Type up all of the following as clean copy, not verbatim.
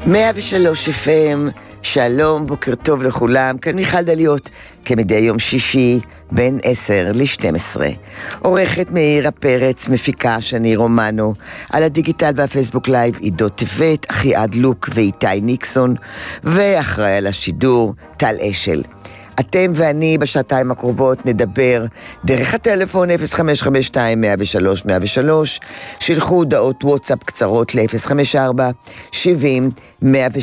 103 FM, שלום, בוקר טוב לכולם, כאן מיכל דליות, כמדי יום שישי, בין 10 ל-12. עורכת מאירה פרץ, מפיקה שני רומנו, על הדיגיטל והפייסבוק לייב, עידו טבת, אחיעד לוק ואיתי ניקסון, ואחראי על השידור, טל אשל. אתם ואני בשעתיים הקרובות נדבר דרך הטלפון 0552-103-103, שילחו הודעות וואטסאפ קצרות ל-054-70-103-70,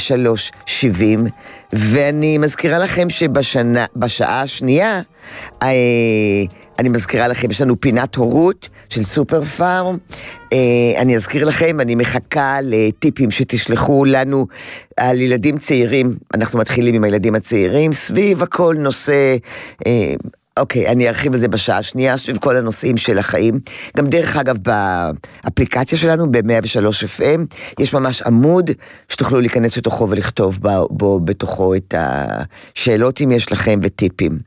ואני מזכירה לכם שבשעה השנייה, אני מזכירה לכם, יש לנו פינת הורות של סופר פארם, אני אזכיר לכם, אני מחכה לטיפים שתשלחו לנו על ילדים צעירים, אנחנו מתחילים עם הילדים הצעירים, סביב הכל נושא, אוקיי, אני ארחיב על זה בשעה השנייה, סביב כל הנושאים של החיים, גם דרך אגב באפליקציה שלנו, ב-103 FM, יש ממש עמוד שתוכלו להיכנס לתוכו ולכתוב בו בתוכו את השאלות אם יש לכם וטיפים.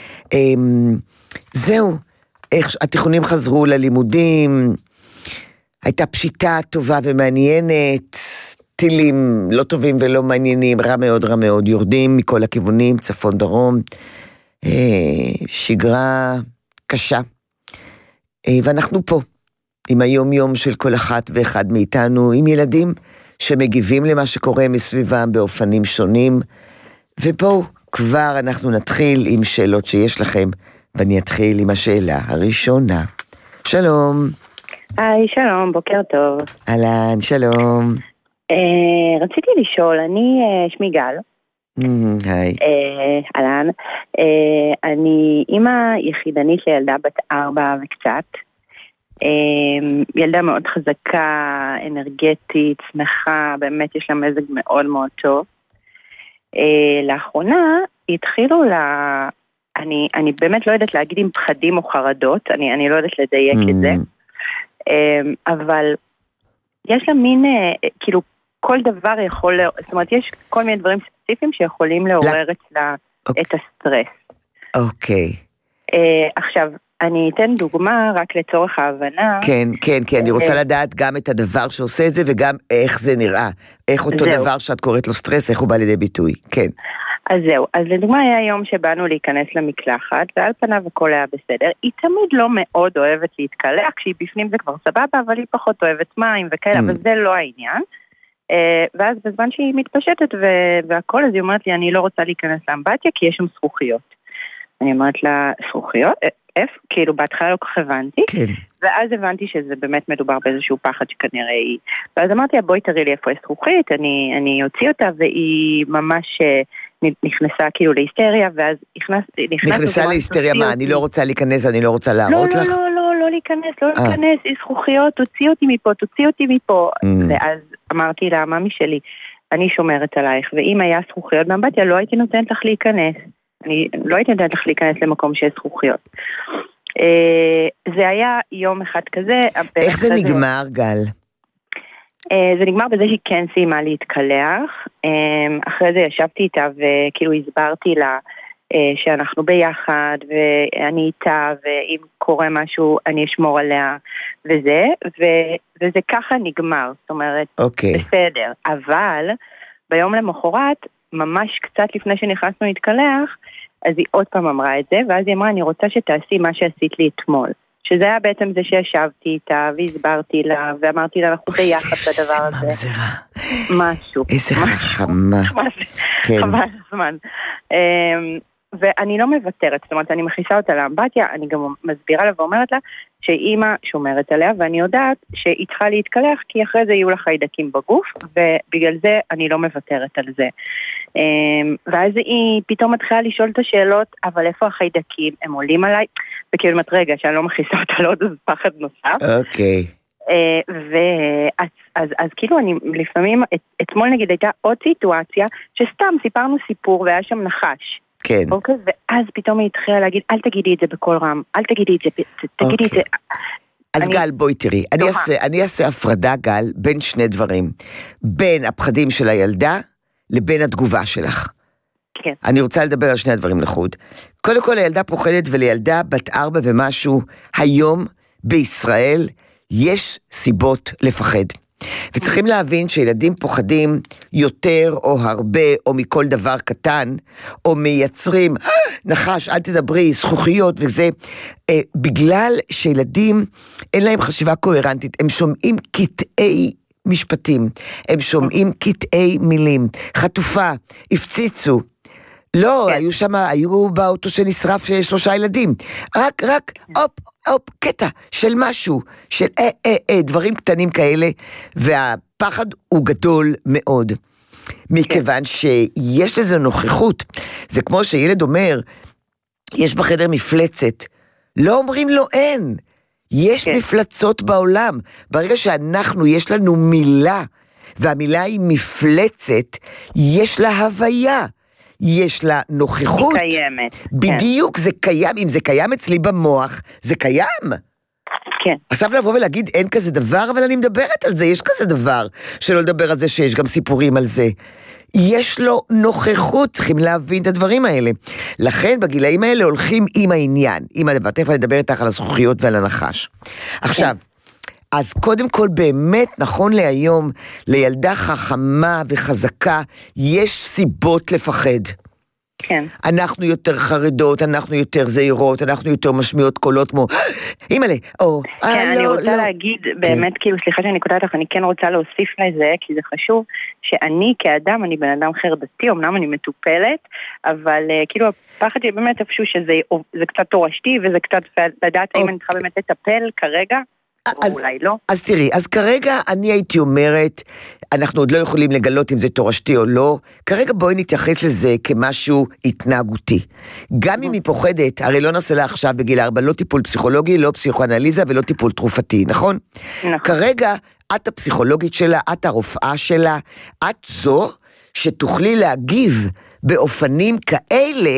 זהו, איך התיכונים חזרו ללימודים, הייתה פשיטה טובה ומעניינת, טילים לא טובים ולא מעניינים, רע מאוד, יורדים מכל הכיוונים, צפון דרום, שגרה קשה, ואנחנו פה, עם היום-יום של כל אחת ואחד מאיתנו, עם ילדים שמגיבים למה שקורה מסביבם באופנים שונים, ובואו כבר אנחנו נתחיל עם שאלות שיש לכם, ואני אתחיל עם השאלה הראשונה. שלום. היי, שלום, בוקר טוב. אהלן, שלום. רציתי לשאול, אני שמי גל. היי. אהלן. אני אימא יחידנית לילדה בת 4 וקצת. ילדה מאוד חזקה, אנרגטית, שמחה, באמת יש לה מזג מאוד מאוד טוב. לאחרונה התחילו אני באמת לא יודעת להגיד עם פחדים או חרדות, אני לא יודעת לדייק את זה, אבל יש לה מין, כאילו כל דבר יכול, זאת אומרת יש כל מיני דברים ספציפיים שיכולים לעורר אצלה את הסטרס. אוקיי. עכשיו, אני אתן דוגמה רק לצורך ההבנה. כן, אני רוצה לדעת גם את הדבר שעושה את זה וגם איך זה נראה, איך אותו דבר שאת קוראת לו סטרס, איך הוא בא לידי ביטוי, כן. אז זהו, אז לדוגמה היה יום שבאנו להיכנס למקלחת, ועל פניו הכל היה בסדר, היא תמיד לא מאוד אוהבת להתקלח, כשהיא בפנים זה כבר סבבה, אבל היא פחות אוהבת מים וכאלה, אבל זה לא העניין, ואז בזמן שהיא מתפשטת והכל, אז היא אומרת לי, אני לא רוצה להיכנס לאמבטיה, כי יש שם זכוכיות. אני אומרת לה, זכוכיות? איפה? כאילו בהתחלה לא כך הבנתי, ואז הבנתי שזה באמת מדובר באיזשהו פחד שכנראה היא, ואז אמרתי לה, בואי תראי לי איפה יש זכוכית, אני אוציא אותה, והיא ממש נכנסה כאילו להיסטריה, ואז נכנסה להיסטריה, מה? אני לא רוצה להיכנס, אני לא רוצה להראות לך? לא להיכנס, היא זכוכיות, תוציא אותי מפה, ואז אמרתי לה, ממי שלי, אני שומרת עלייך, ואם היה זכוכיות באמבטיה, לא הייתי נותנת לך להיכנס, אני לא הייתי נותנת לך להיכנס למקום שיש זכוכיות. זה היה יום אחד כזה. איך זה נגמר, גל? זה נגמר בזה שהיא כן סיימה להתקלח, אחרי זה ישבתי איתה וכאילו הסברתי לה שאנחנו ביחד ואני איתה ואם קורה משהו אני אשמור עליה וזה ככה נגמר, זאת אומרת בסדר, אבל ביום למחרת ממש קצת לפני שנכנסנו להתקלח אז היא עוד פעם אמרה את זה ואז היא אמרה אני רוצה שתעשי מה שעשית לי אתמול, שזה היה בעצם זה שישבתי איתה והסברתי לה ואמרתי לה אנחנו ביחד בדבר הזה. משהו. איזה חכמה. חבל הזמן. ואני לא מוותרת, זאת אומרת אני מכניסה אותה לאמבטיה, אני גם מסבירה לה ואומרת לה שאימא שומרת עליה ואני יודעת שהיא צריכה להתקלח כי אחרי זה יהיו לה חיידקים בגוף ובגלל זה אני לא מוותרת על זה. ואז היא פתאום מתחילה לשאול את השאלות, אבל איפה החיידקים? הם עולים עליי? וכאילו אומרת, רגע, שאני לא מכניסה אותה לעוד איזה פחד נוסף. אוקיי. אז כאילו אני לפעמים, אתמול נגיד הייתה עוד סיטואציה, שסתם סיפרנו סיפור והיה שם נחש. כן. אוקיי, ואז פתאום היא התחילה להגיד, אל תגידי את זה בקול רם, אל תגידי את זה, תגידי את זה. אז גל, בואי תראי, אני אעשה הפרדה, גל, בין שני דברים. בין הפחדים של הילדה, לבין התגובה שלך. כן. אני רוצה לדבר על שני הדברים לחוד. קודם כל, הילדה פוחדת ולילדה בת 4 ומשהו, היום בישראל יש סיבות לפחד. וצריכים להבין שילדים פוחדים יותר או הרבה, או מכל דבר קטן, או מייצרים, נחש, אל תדברי, זכוכיות וזה, בגלל שילדים אין להם חשיבה קוהרנטית, הם שומעים קטעי משפטים, הם שומעים קטעי מילים, חטופה, הפציצו, לא, היו באוטו שנשרף 3 ילדים, רק, קטע של משהו, של דברים קטנים כאלה, והפחד הוא גדול מאוד, מכיוון שיש לזה נוכחות, זה כמו שילד אומר, יש בחדר מפלצת, לא אומרים לו אין, יש מפלצות בעולם, ברגע שאנחנו, יש לנו מילה, והמילה היא מפלצת, יש לה הוויה, יש לה נוכחות. היא קיימת. בדיוק, זה קיים, אם זה קיים אצלי במוח, זה קיים. כן. עכשיו לבוא ולהגיד, אין כזה דבר, אבל אני מדברת על זה, יש כזה דבר, שלא לדבר על זה שיש גם סיפורים על זה. יש לו נוכחות, צריכים להבין את הדברים האלה. לכן בגילאים האלה הולכים עם העניין, עם הדבר, תכף אני אדבר איתך על הזכוכיות ועל הנחש. עכשיו, אז קודם כל באמת נכון להיום, לילדה חכמה וחזקה, יש סיבות לפחד. כן. אנחנו יותר חרדות, אנחנו יותר זהירות, אנחנו יותר משמיעות קולות כמו, אימא'לה, או, כן, אני רוצה להגיד, באמת, כאילו, סליחה שאני קוטעת לך, אני כן רוצה להוסיף לזה, כי זה חשוב, שאני כאדם, אני בן אדם חרדתי, אמנם אני מטופלת, אבל כאילו, הפחד שלי באמת איפשהו שזה קצת תורשתי, וזה קצת לדעת האם אני צריכה באמת לטפל כרגע, או אולי לא. אז תראי, אז כרגע אני הייתי אומרת, אנחנו עוד לא יכולים לגלות אם זה תורשתי או לא, כרגע בואי נתייחס לזה כמשהו התנהגותי. גם אם היא פוחדת, הרי לא נעשה לה עכשיו בגיל 4, לא טיפול פסיכולוגי, לא פסיכואנליזה ולא טיפול תרופתי, נכון? נכון. כרגע את הפסיכולוגית שלה, את הרופאה שלה, את זו שתוכלי להגיב באופנים כאלה,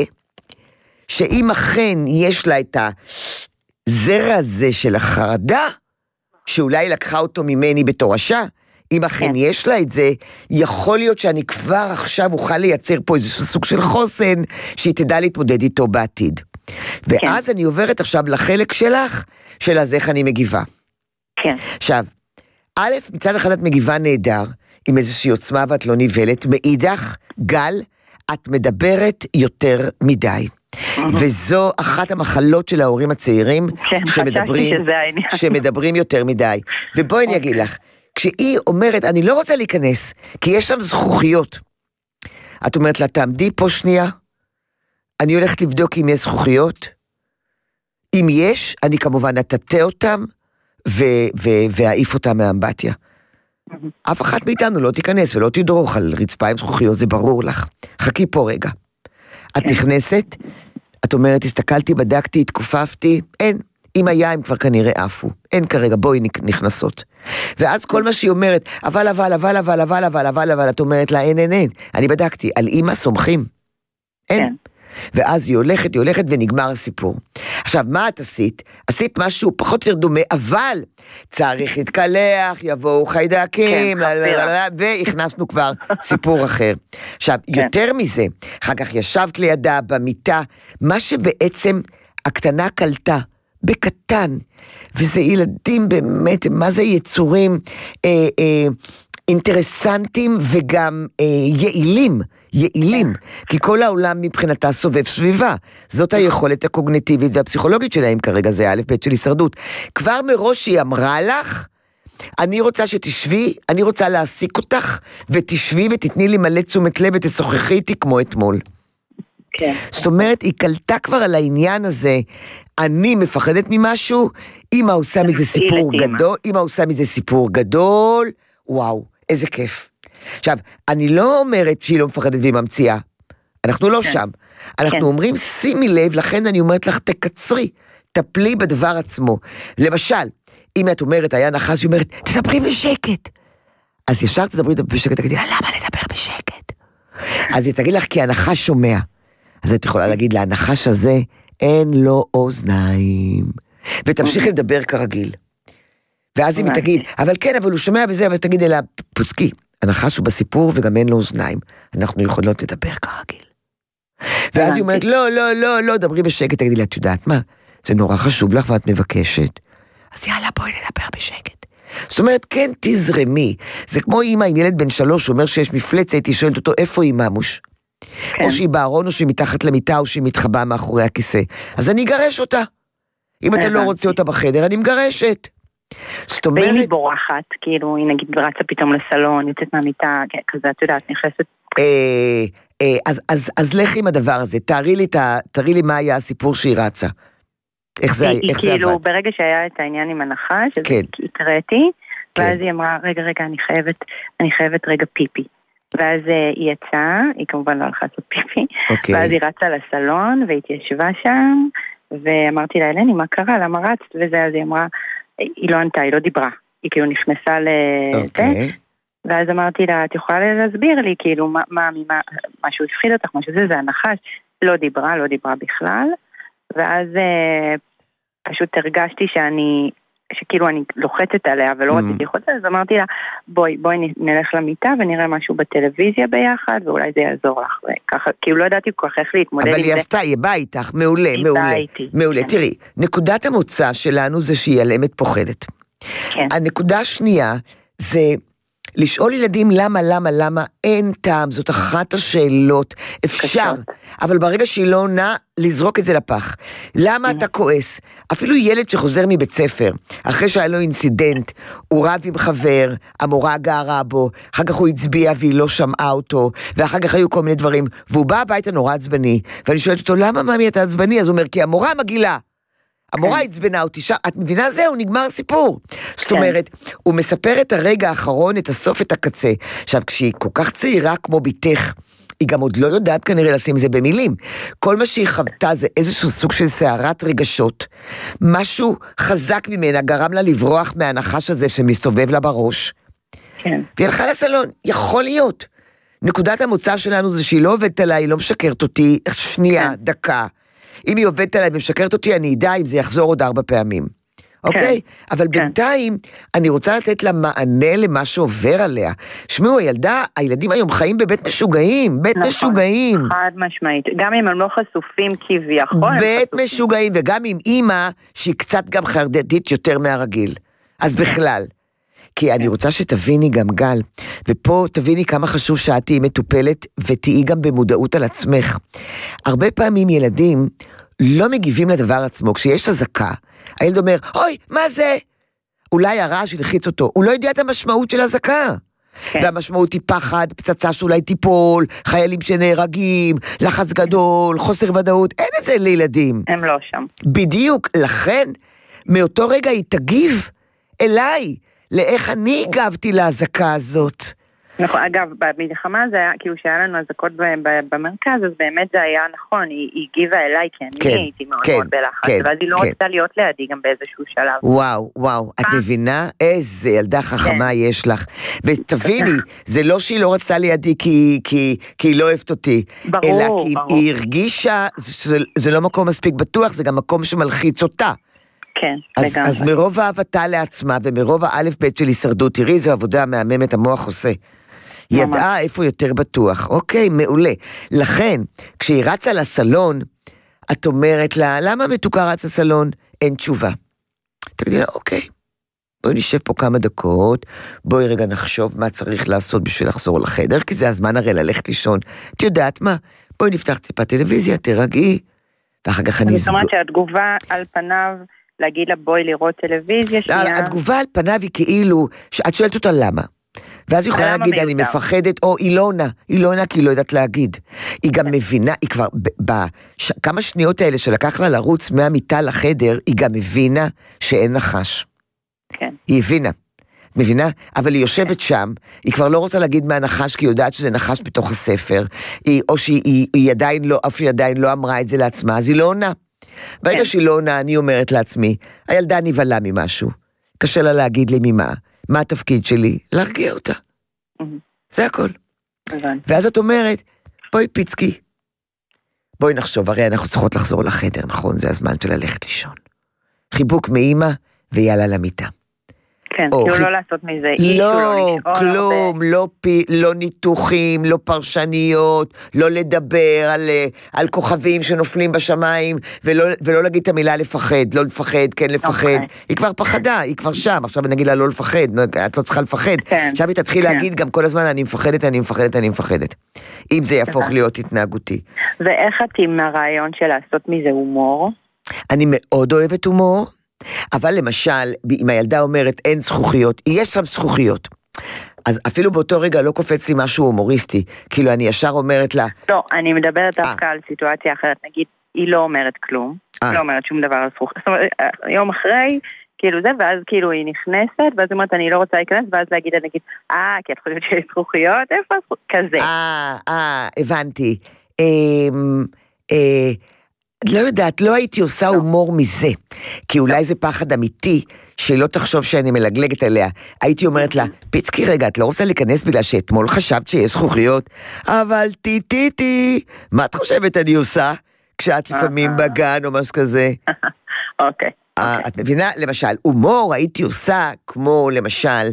שאם אכן יש לה את הזרע הזה של החרדה, שאולי לקחה אותו ממני בתורשה, אם אכן יש לה את זה, יכול להיות שאני כבר עכשיו אוכל לייצר פה איזה סוג של חוסן, שהיא תדע להתמודד איתו בעתיד. ואז אני עוברת עכשיו לחלק שלך, של אז איך אני מגיבה. כן. עכשיו, א', מצד אחד את מגיבה נהדר, עם איזושהי עוצמה ואת לא ניבלת, מאידך, גל, את מדברת יותר מדי. וזו אחת המחלות של ההורים הצעירים, שמדברים יותר מדי. ובואי אני אגיד לך, כשהיא אומרת, אני לא רוצה להיכנס, כי יש שם זכוכיות. את אומרת לה, תעמדי פה שנייה, אני הולכת לבדוק אם יש זכוכיות, אם יש, אני כמובן אטאטא אותם, ואעיף אותם מהאמבטיה. אף אחת מאיתנו לא תיכנס ולא תדרוך על רצפה עם זכוכיות, זה ברור לך. חכי פה רגע. את נכנסת, את אומרת, הסתכלתי, בדקתי, התכופפתי, אין. אם היה, הם כבר כנראה עפו. אין כרגע, בואי נכנסות. ואז כל מה שהיא אומרת, אבל, את אומרת לה, אין. אני בדקתי, על אמא סומכים. אין. ואז היא הולכת ונגמר הסיפור. עכשיו, מה את עשית? עשית משהו פחות יותר דומה, אבל צריך להתקלח, יבואו חיידקים, והכנסנו כבר סיפור אחר. עכשיו, יותר מזה, אחר כך ישבת לידה במיטה, מה שבעצם הקטנה קלטה, בקטן, וזה ילדים באמת, מה זה יצורים אינטרסנטים וגם יעילים, כי כל העולם מבחינתה סובב סביבה, זאת היכולת הקוגניטיבית והפסיכולוגית שלהם כרגע, זה א' ב' של הישרדות. כבר מראש היא אמרה לך, אני רוצה שתשבי, אני רוצה להעסיק אותך, ותשבי ותתני לי מלא תשומת לב ותשוחחי איתי כמו אתמול. כן. זאת אומרת, היא קלטה כבר על העניין הזה, אני מפחדת ממשהו, אמא עושה מזה סיפור גדול, וואו, איזה כיף. עכשיו, אני לא אומרת שהיא לא מפחדת והיא ממציאה, אנחנו לא שם, אנחנו אומרים שימי לב, לכן אני אומרת לך תקצרי, תפלי בדבר עצמו. למשל, אם את אומרת, היה נחש, היא אומרת, תדברי בשקט. אז ישר תדברי בשקט, תגידי לה, למה לדבר בשקט? אז היא תגיד לך, כי הנחש שומע. אז את יכולה להגיד לה, הנחש הזה אין לו אוזניים. ותמשיכי לדבר כרגיל. ואז אם היא תגיד, אבל כן, אבל הוא שומע וזה, אבל תגיד אליה, פוצקי, הנחש הוא בסיפור וגם אין לו אוזניים. אנחנו יכולות לדבר כרגיל. ואז היא אומרת, לא, דברי בשקט, תגידי לה, את יודעת מה? זה נורא חשוב לך ואת מבקשת. אז יאללה, בואי נדבר בשקט. זאת אומרת, כן תזרמי. זה כמו אמא עם ילד בן 3, אומר שיש מפלצת, הייתי שואלת אותו, איפה היא ממוש? כן. או שהיא בארון, או שהיא מתחת למיטה, או שהיא מתחבאה מאחורי הכיסא. אז אני אגרש אותה. אם אתה לא רוצה אותה בחדר, אני מגרשת. זאת אומרת... ואם היא בורחת, כאילו, היא נגיד רצה פתאום לסלון, יוצאת מהמיטה, כזה, את יודעת, נכנסת... אז לך עם הדבר הזה, תראי לי מה היה הסיפור שהיא רצה. איך זה עבד? כאילו, ברגע שהיה את העניין עם הנחש, אז הקראתי, ואז היא אמרה, רגע, אני חייבת רגע פיפי. ואז היא יצאה, היא כמובן לא הלכה לעשות פיפי, ואז היא רצה לסלון, והתיישבה שם, ואמרתי לה, אלני, מה קרה? למה רצת? וזה, אז היא אמרה, היא לא ענתה, היא לא דיברה. היא כאילו נכנסה ואז אמרתי לה, את יכולה להסביר לי, כאילו, משהו הפחיד אותך, משהו זה הנחש. לא דיברה בכלל, ואז פשוט הרגשתי שכאילו אני לוחצת עליה ולא רציתי לחוצה, אז אמרתי לה, בואי נלך למיטה ונראה משהו בטלוויזיה ביחד, ואולי זה יעזור לך, וככה, כאילו לא ידעתי כל כך איך להתמודד עם זה. אבל היא עשתה, היא באה איתך, מעולה. תראי, נקודת המוצא שלנו זה שהיא ילמת פוחדת. הנקודה השנייה זה... לשאול ילדים למה, אין טעם, זאת אחת השאלות, אפשר, אבל ברגע שהיא לא עונה, לזרוק את זה לפח. למה אתה כועס? אפילו ילד שחוזר מבית ספר, אחרי שהיה לו אינסידנט, הוא רב עם חבר, המורה גרה בו, אחר כך הוא הצביע והיא לא שמעה אותו, ואחר כך היו כל מיני דברים, והוא בא הביתה נורא עצבני, ואני שואלת אותו, למה מאמי אתה עצבני? אז הוא אומר, כי המורה מגילה. המורה הצבנה אותי, את מבינה זהו, נגמר סיפור. זאת אומרת, הוא מספר את הרגע האחרון, את הסוף, את הקצה. עכשיו, כשהיא כל כך צעירה כמו ביתך, היא גם עוד לא יודעת כנראה לשים את זה במילים. כל מה שהיא חוותה זה איזשהו סוג של סערת רגשות, משהו חזק ממנה, גרם לה לברוח מהנחש הזה שמסתובב לה בראש. כן. והיא הלכה לסלון, יכול להיות. נקודת המוצא שלנו זה שהיא לא עובדת עליי, היא לא משקרת אותי, שנייה, דקה. אם היא עובדת עליי ומשקרת אותי, אני אדע אם זה יחזור עוד 4 פעמים. אוקיי? אבל בינתיים, אני רוצה לתת לה מענה למה שעובר עליה. שמעו, הילדים היום חיים בבית משוגעים, בית משוגעים. חד משמעית. גם אם הם לא חשופים כביכול. בית משוגעים, וגם עם אמא, שהיא קצת גם חרדתית יותר מהרגיל. אז בכלל. כי אני רוצה שתביני גם גל, ופה תביני כמה חשוב שאת תהיי מטופלת, ותהיי גם במודעות על עצמך. הרבה פעמים ילדים לא מגיבים לדבר עצמו, כשיש הזקה, הילד אומר, אוי, מה זה? אולי הרעש ילחיץ אותו, הוא לא יודע את המשמעות של הזקה. כן. והמשמעות היא פחד, פצצה שאולי תיפול, חיילים שנהרגים, לחץ גדול, חוסר ודאות, אין את זה לילדים. הם לא שם. בדיוק, לכן, מאותו רגע היא תגיב אליי, לאיך אני הגבתי להזקה הזאת. נכון, אגב, במלחמה זה היה, כאילו שהיה לנו הזקות במרכז, אז באמת זה היה נכון, היא הגיבה אליי, כי אני הייתי מאוד מאוד בלחץ, ואז היא לא רצתה להיות לידי גם באיזשהו שלב. וואו, את מבינה איזה ילדה חכמה יש לך, ותביני, זה לא שהיא לא רצתה לידי כי היא לא אוהבת אותי, אלא כי היא הרגישה, זה לא מקום מספיק בטוח, זה גם מקום שמלחיץ אותה. כן, לגמרי. אז מרוב אהבתה לעצמה, ומרוב האלף בית של הישרדות, תראי, זו עבודה מהממת המוח עושה. היא ידעה איפה יותר בטוח. אוקיי, מעולה. לכן, כשהיא רצה לסלון, את אומרת לה, למה מתוקה רץ לסלון? אין תשובה. תגידי לה, אוקיי, בואי נשב פה כמה דקות, בואי רגע נחשוב מה צריך לעשות בשביל לחזור לחדר, כי זה הזמן הרי ללכת לישון. את יודעת מה? בואי נפתח טיפה טלוויזיה, תרגעי, ואחר כך אני אסגור. זאת אומרת שהתגובה על פניו, להגיד לה בואי לראות טלוויזיה שנייה. התגובה על פניו היא כאילו, את שואלת אותה למה. ואז היא יכולה להגיד, אני מפחדת, או היא לא עונה כי היא לא יודעת להגיד. היא גם מבינה, היא כבר, בכמה שניות האלה שלקח לה לרוץ מהמיטה לחדר, היא גם מבינה שאין נחש. כן. היא מבינה? אבל היא יושבת שם, היא כבר לא רוצה להגיד מהנחש, כי היא יודעת שזה נחש בתוך הספר, או שהיא עדיין לא אמרה את זה לעצמה, אז היא לא עונה. ברגע שהיא לא עונה, אני אומרת לעצמי, הילדה נבהלה ממשהו, קשה לה להגיד לי ממה, מה התפקיד שלי? להרגיע אותה. זה הכל. ואז את אומרת, בואי פיצקי, בואי נחשוב, הרי אנחנו צריכות לחזור לחדר, נכון? זה הזמן של ללכת לישון. חיבוק מאמא ויאללה למיטה. כן, כאילו לא לעשות מזה אישו, לא, כלום, לא ניתוחים, לא פרשניות, לא לדבר על כוכבים שנופלים בשמיים, ולא להגיד את המילה לפחד, לא לפחד, כן לפחד. היא כבר פחדה, היא כבר שם, עכשיו נגיד לה לא לפחד, את לא צריכה לפחד. עכשיו היא תתחיל להגיד גם כל הזמן, אני מפחדת. אם זה יהפוך להיות התנהגותי. ואיך את עם הרעיון של לעשות מזה הומור? אני מאוד אוהבת הומור. אבל למשל, אם הילדה אומרת אין זכוכיות, יש שם זכוכיות. אז אפילו באותו רגע לא קופץ לי משהו הומוריסטי, כאילו אני ישר אומרת לה... לא, אני מדברת דווקא על סיטואציה אחרת, נגיד, היא לא אומרת כלום, היא לא אומרת שום דבר על זכוכיות, זאת אומרת, יום אחרי, כאילו זה, ואז כאילו היא נכנסת, ואז היא אומרת, אני לא רוצה להיכנס, ואז להגיד, נגיד, כי את חושבת שיש זכוכיות, איפה כזה? הבנתי. לא יודעת, לא הייתי עושה הומור מזה, כי אולי זה פחד אמיתי, שלא תחשוב שאני מלגלגת עליה. הייתי אומרת לה, פיצקי רגע, את לא רוצה להיכנס בגלל שאתמול חשבת שיש זכוכיות? אבל טי, מה את חושבת אני עושה? כשאת לפעמים בגן או משהו כזה. אוקיי. את מבינה? למשל, הומור הייתי עושה כמו למשל,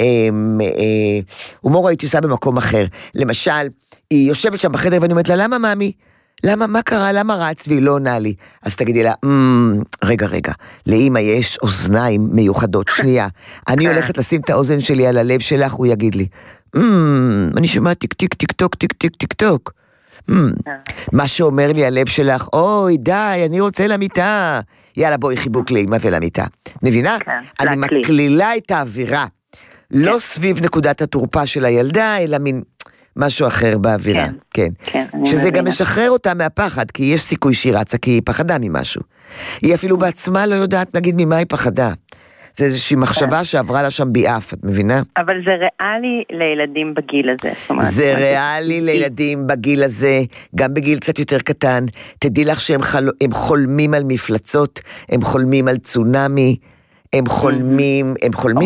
הומור הייתי עושה במקום אחר. למשל, היא יושבת שם בחדר ואני אומרת לה, למה מאמי? מה קרה? למה רץ והיא לא עונה לי? אז תגידי לה, רגע, לאמא יש אוזניים מיוחדות, שנייה, אני הולכת לשים את האוזן שלי על הלב שלך, הוא יגיד לי, אני שומע טיק טיק טיק טוק, טיק טיק טיק טוק, מה שאומר לי הלב שלך, אוי די, אני רוצה למיטה, יאללה בואי חיבוק לאמא ולמיטה, מבינה? אני מקלילה את האווירה, לא סביב נקודת התורפה של הילדה, אלא מין משהו אחר באווירה, כן. שזה גם משחרר אותה מהפחד, כי יש סיכוי שהיא רצה, כי היא פחדה ממשהו. היא אפילו בעצמה לא יודעת, נגיד, ממה היא פחדה. זה איזושהי מחשבה שעברה לה שם ביעף, את מבינה? אבל זה ריאלי לילדים בגיל הזה. זה ריאלי לילדים בגיל הזה, גם בגיל קצת יותר קטן. תדעי לך שהם חולמים על מפלצות, הם חולמים על צונמי, הם חולמים,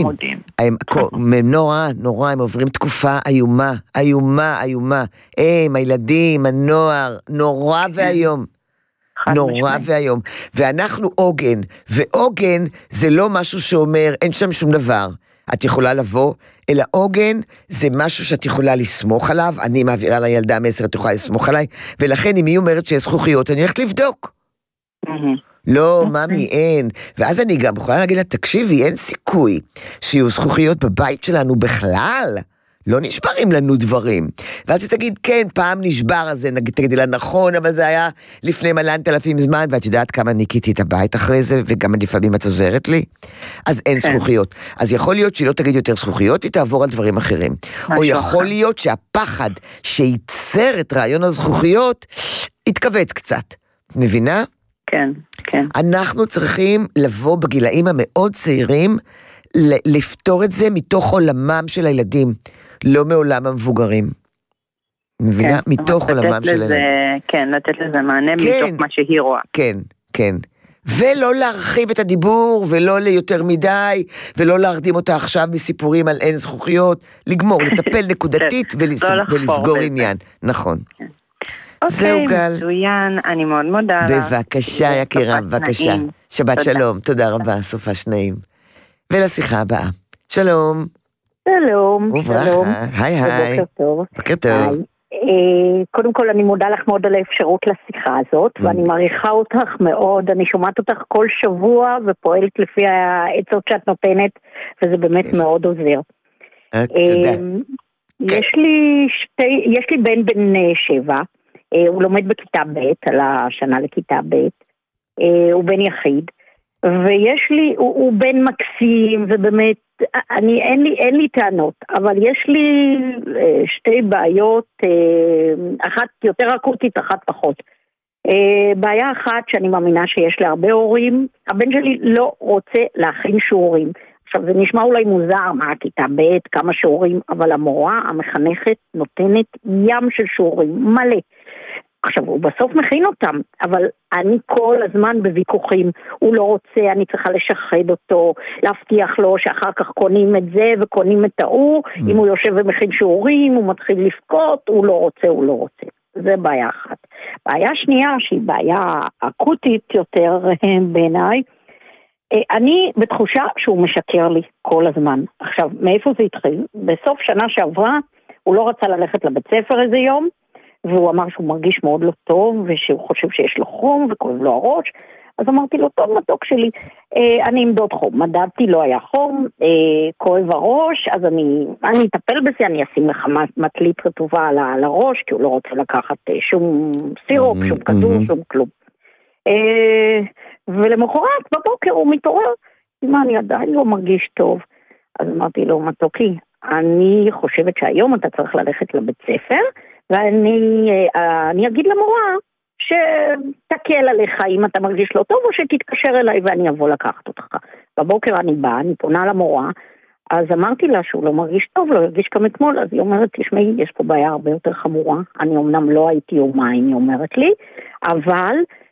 נורא, הם עוברים תקופה איומה, הילדים, הנוער, נורא והיום, ואנחנו עוגן, ועוגן זה לא משהו שאומר, אין שם שום דבר, את יכולה לבוא, אלא עוגן זה משהו שאת יכולה לסמוך עליו, אני מעבירה לילדה מסר, את יכולה לסמוך עליי, ולכן אם היא אומרת שיש זכוכיות, אני הולכת לבדוק. לא, ממי, אין. ואז אני גם יכולה להגיד לה, תקשיבי, אין סיכוי שיהיו זכוכיות בבית שלנו בכלל. לא נשברים לנו דברים. ואז היא תגיד, כן, פעם נשבר, אז תגידי לה, נכון, אבל זה היה לפני מלנת אלפים זמן, ואת יודעת כמה ניקיתי את הבית אחרי זה, וגם לפעמים את עוזרת לי. אז אין זכוכיות. אז יכול להיות שהיא לא תגיד יותר זכוכיות, היא תעבור על דברים אחרים. או יכול להיות שהפחד שייצר את רעיון הזכוכיות, יתכווץ קצת. מבינה? כן. אנחנו צריכים לבוא בגילאים המאוד צעירים, לפתור את זה מתוך עולמם של הילדים, לא מעולם המבוגרים. מבינה? מתוך עולמם של הילדים. כן, לתת לזה מענה מתוך מה שהיא רואה. כן. ולא להרחיב את הדיבור, ולא ליותר מדי, ולא להרדים אותה עכשיו מסיפורים על אין זכוכיות, לגמור, לטפל נקודתית ולסגור עניין. נכון. זהו גל. מצוין, אני מאוד מודה לך. בבקשה יקירה, בבקשה. שבת שלום, תודה רבה, סופה שניים. ולשיחה הבאה. שלום. שלום. וברכה, היי. בוקר טוב. בוקר טוב. קודם כל אני מודה לך מאוד על האפשרות לשיחה הזאת, ואני מעריכה אותך מאוד, אני שומעת אותך כל שבוע ופועלת לפי העצות שאת נותנת, וזה באמת מאוד עוזר. תודה. יש לי בן 7, הוא לומד בכיתה ב', על השנה לכיתה ב', הוא בן יחיד, ויש לי, הוא בן מקסים, ובאמת, אין לי טענות, אבל יש לי שתי בעיות, אחת יותר אקוטית, אחת פחות. בעיה אחת שאני מאמינה שיש להרבה הורים, הבן שלי לא רוצה להכין שיעורים. עכשיו זה נשמע אולי מוזר, מה כיתה ב', כמה שיעורים, אבל המורה, המחנכת, נותנת ים של שיעורים, מלא. עכשיו, הוא בסוף מכין אותם, אבל אני כל הזמן בוויכוחים, הוא לא רוצה, אני צריכה לשחד אותו, להבטיח לו שאחר כך קונים את זה וקונים את ההוא, אם הוא יושב ומכין שיעורים, הוא מתחיל לפקוט, הוא לא רוצה. זה בעיה אחת. בעיה שנייה, שהיא בעיה אקוטית יותר בעיניי, אני בתחושה שהוא משקר לי כל הזמן. עכשיו, מאיפה זה התחיל? בסוף שנה שעברה, הוא לא רצה ללכת לבית ספר איזה יום, והוא אמר שהוא מרגיש מאוד לא טוב, ושהוא חושב שיש לו חום, וכואב לו הראש. אז אמרתי לו, טוב, מתוק שלי, אני אמדוד חום. מדדתי, לא היה חום, כואב הראש, אז אני אטפל בזה, אני אשים לך מטלית רטובה על הראש, כי הוא לא רוצה לקחת שום סירופ, שום כדור, שום כלום. ולמחרת בבוקר הוא מתעורר, מה, אני עדיין לא מרגיש טוב. אז אמרתי לו, מתוקי, אני חושבת שהיום אתה צריך ללכת לבית ספר, ואני אגיד למורה שתקל עליך אם אתה מרגיש לא טוב, או שתתקשר אליי ואני אבוא לקחת אותך. בבוקר אני באה, אני פונה למורה, אז אמרתי לה שהוא לא מרגיש טוב, לא הרגיש גם אתמול, אז היא אומרת, תשמעי, יש פה בעיה הרבה יותר חמורה, אני אמנם לא הייתי יומיים, היא אומרת לי, אבל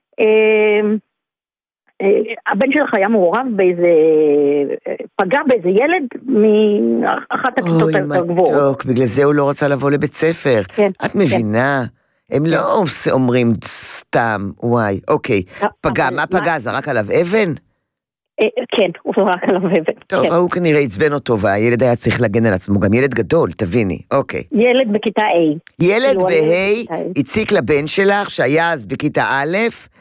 הבן שלך היה מעורב באיזה, פגע באיזה ילד מאחת הכיתות היותר גבוהות. אוי מתוק, בגלל זה הוא לא רצה לבוא לבית ספר. כן, את מבינה? הם לא אומרים סתם, וואי, אוקיי. פגע, מה פגע? זרק עליו אבן? כן, הוא זרק עליו אבן. טוב, הוא כנראה עצבן אותו, והילד היה צריך להגן על עצמו, גם ילד גדול, תביני, אוקיי. ילד בכיתה A. ילד ב-A הציק לבן שלך, שהיה אז בכיתה א',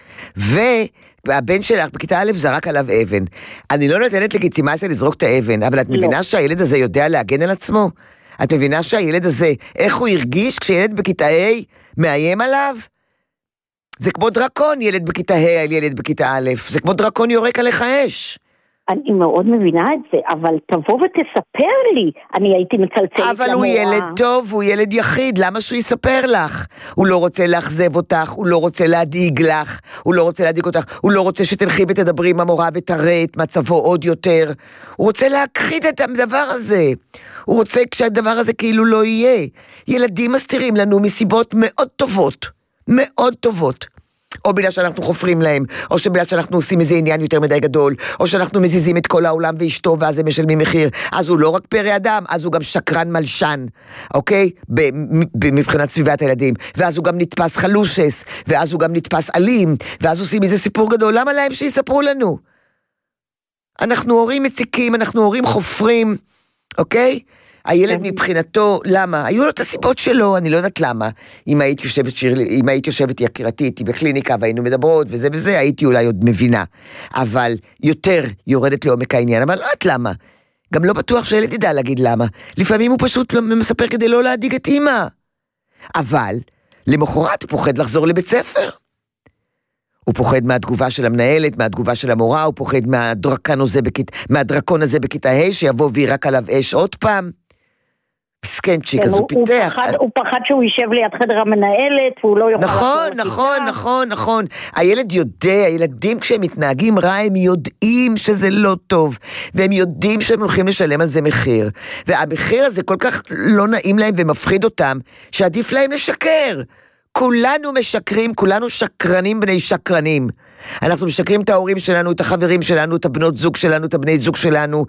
והבן שלך בכיתה א' זרק עליו אבן. אני לא נותנת לגיטימציה לזרוק את האבן, אבל את מבינה שהילד הזה יודע להגן על עצמו? את מבינה שהילד הזה, איך הוא הרגיש כשילד בכיתה A מאיים עליו? זה כמו דרקון, ילד בכיתה ה' על ילד בכיתה א', זה כמו דרקון יורק עליך אש. אני מאוד מבינה את זה, אבל תבוא ותספר לי, אני הייתי מצלצלת למורה. אבל הוא ילד טוב, הוא ילד יחיד, למה שהוא יספר לך? הוא לא רוצה לאכזב אותך, הוא לא רוצה להדאיג לך, הוא לא רוצה להדאיג אותך, הוא לא רוצה שתלכי ותדברי עם המורה ותראה את מצבו עוד יותר, הוא רוצה להכחיד את הדבר הזה, הוא רוצה כשהדבר הזה כאילו לא יהיה. ילדים מסתירים לנו מסיבות מאוד טובות, מאוד טובות. או בגלל שאנחנו חופרים להם, או שבגלל שאנחנו עושים איזה עניין יותר מדי גדול, או שאנחנו מזיזים את כל העולם ואשתו, ואז הם משלמים מחיר. אז הוא לא רק פרא אדם, אז הוא גם שקרן מלשן, אוקיי? מבחינת סביבת הילדים. ואז הוא גם נתפס חלושס, ואז הוא גם נתפס אלים, ואז עושים איזה סיפור גדול. למה להם שיספרו לנו? אנחנו הורים מציקים, אנחנו הורים חופרים, אוקיי? הילד מבחינתו, למה? היו לו את הסיבות שלו, אני לא יודעת למה. אם היית יושבת יקירתי, הייתי בקליניקה והיינו מדברות וזה וזה, הייתי אולי עוד מבינה. אבל יותר יורדת לעומק העניין, אבל לא יודעת למה. גם לא בטוח שהילד ידע להגיד למה. לפעמים הוא פשוט לא מספר כדי לא להדיג את אמא. אבל למחרת הוא פוחד לחזור לבית ספר. הוא פוחד מהתגובה של המנהלת, מהתגובה של המורה, הוא פוחד מהדרקון הזה בכיתה ה' שיבוא וירק עליו אש עוד פעם. סקנצ'יק, אז הוא פיתח. הוא פחד שהוא יישב ליד חדר המנהלת, והוא לא יוכל... נכון. הילד יודע, הילדים כשהם מתנהגים רע, הם יודעים שזה לא טוב, והם יודעים שהם הולכים לשלם על זה מחיר. והמחיר הזה כל כך לא נעים להם ומפחיד אותם, שעדיף להם לשקר. כולנו משקרים, כולנו שקרנים בני שקרנים. אנחנו משקרים את ההורים שלנו, את החברים שלנו, את הבנות זוג שלנו, את הבני זוג שלנו,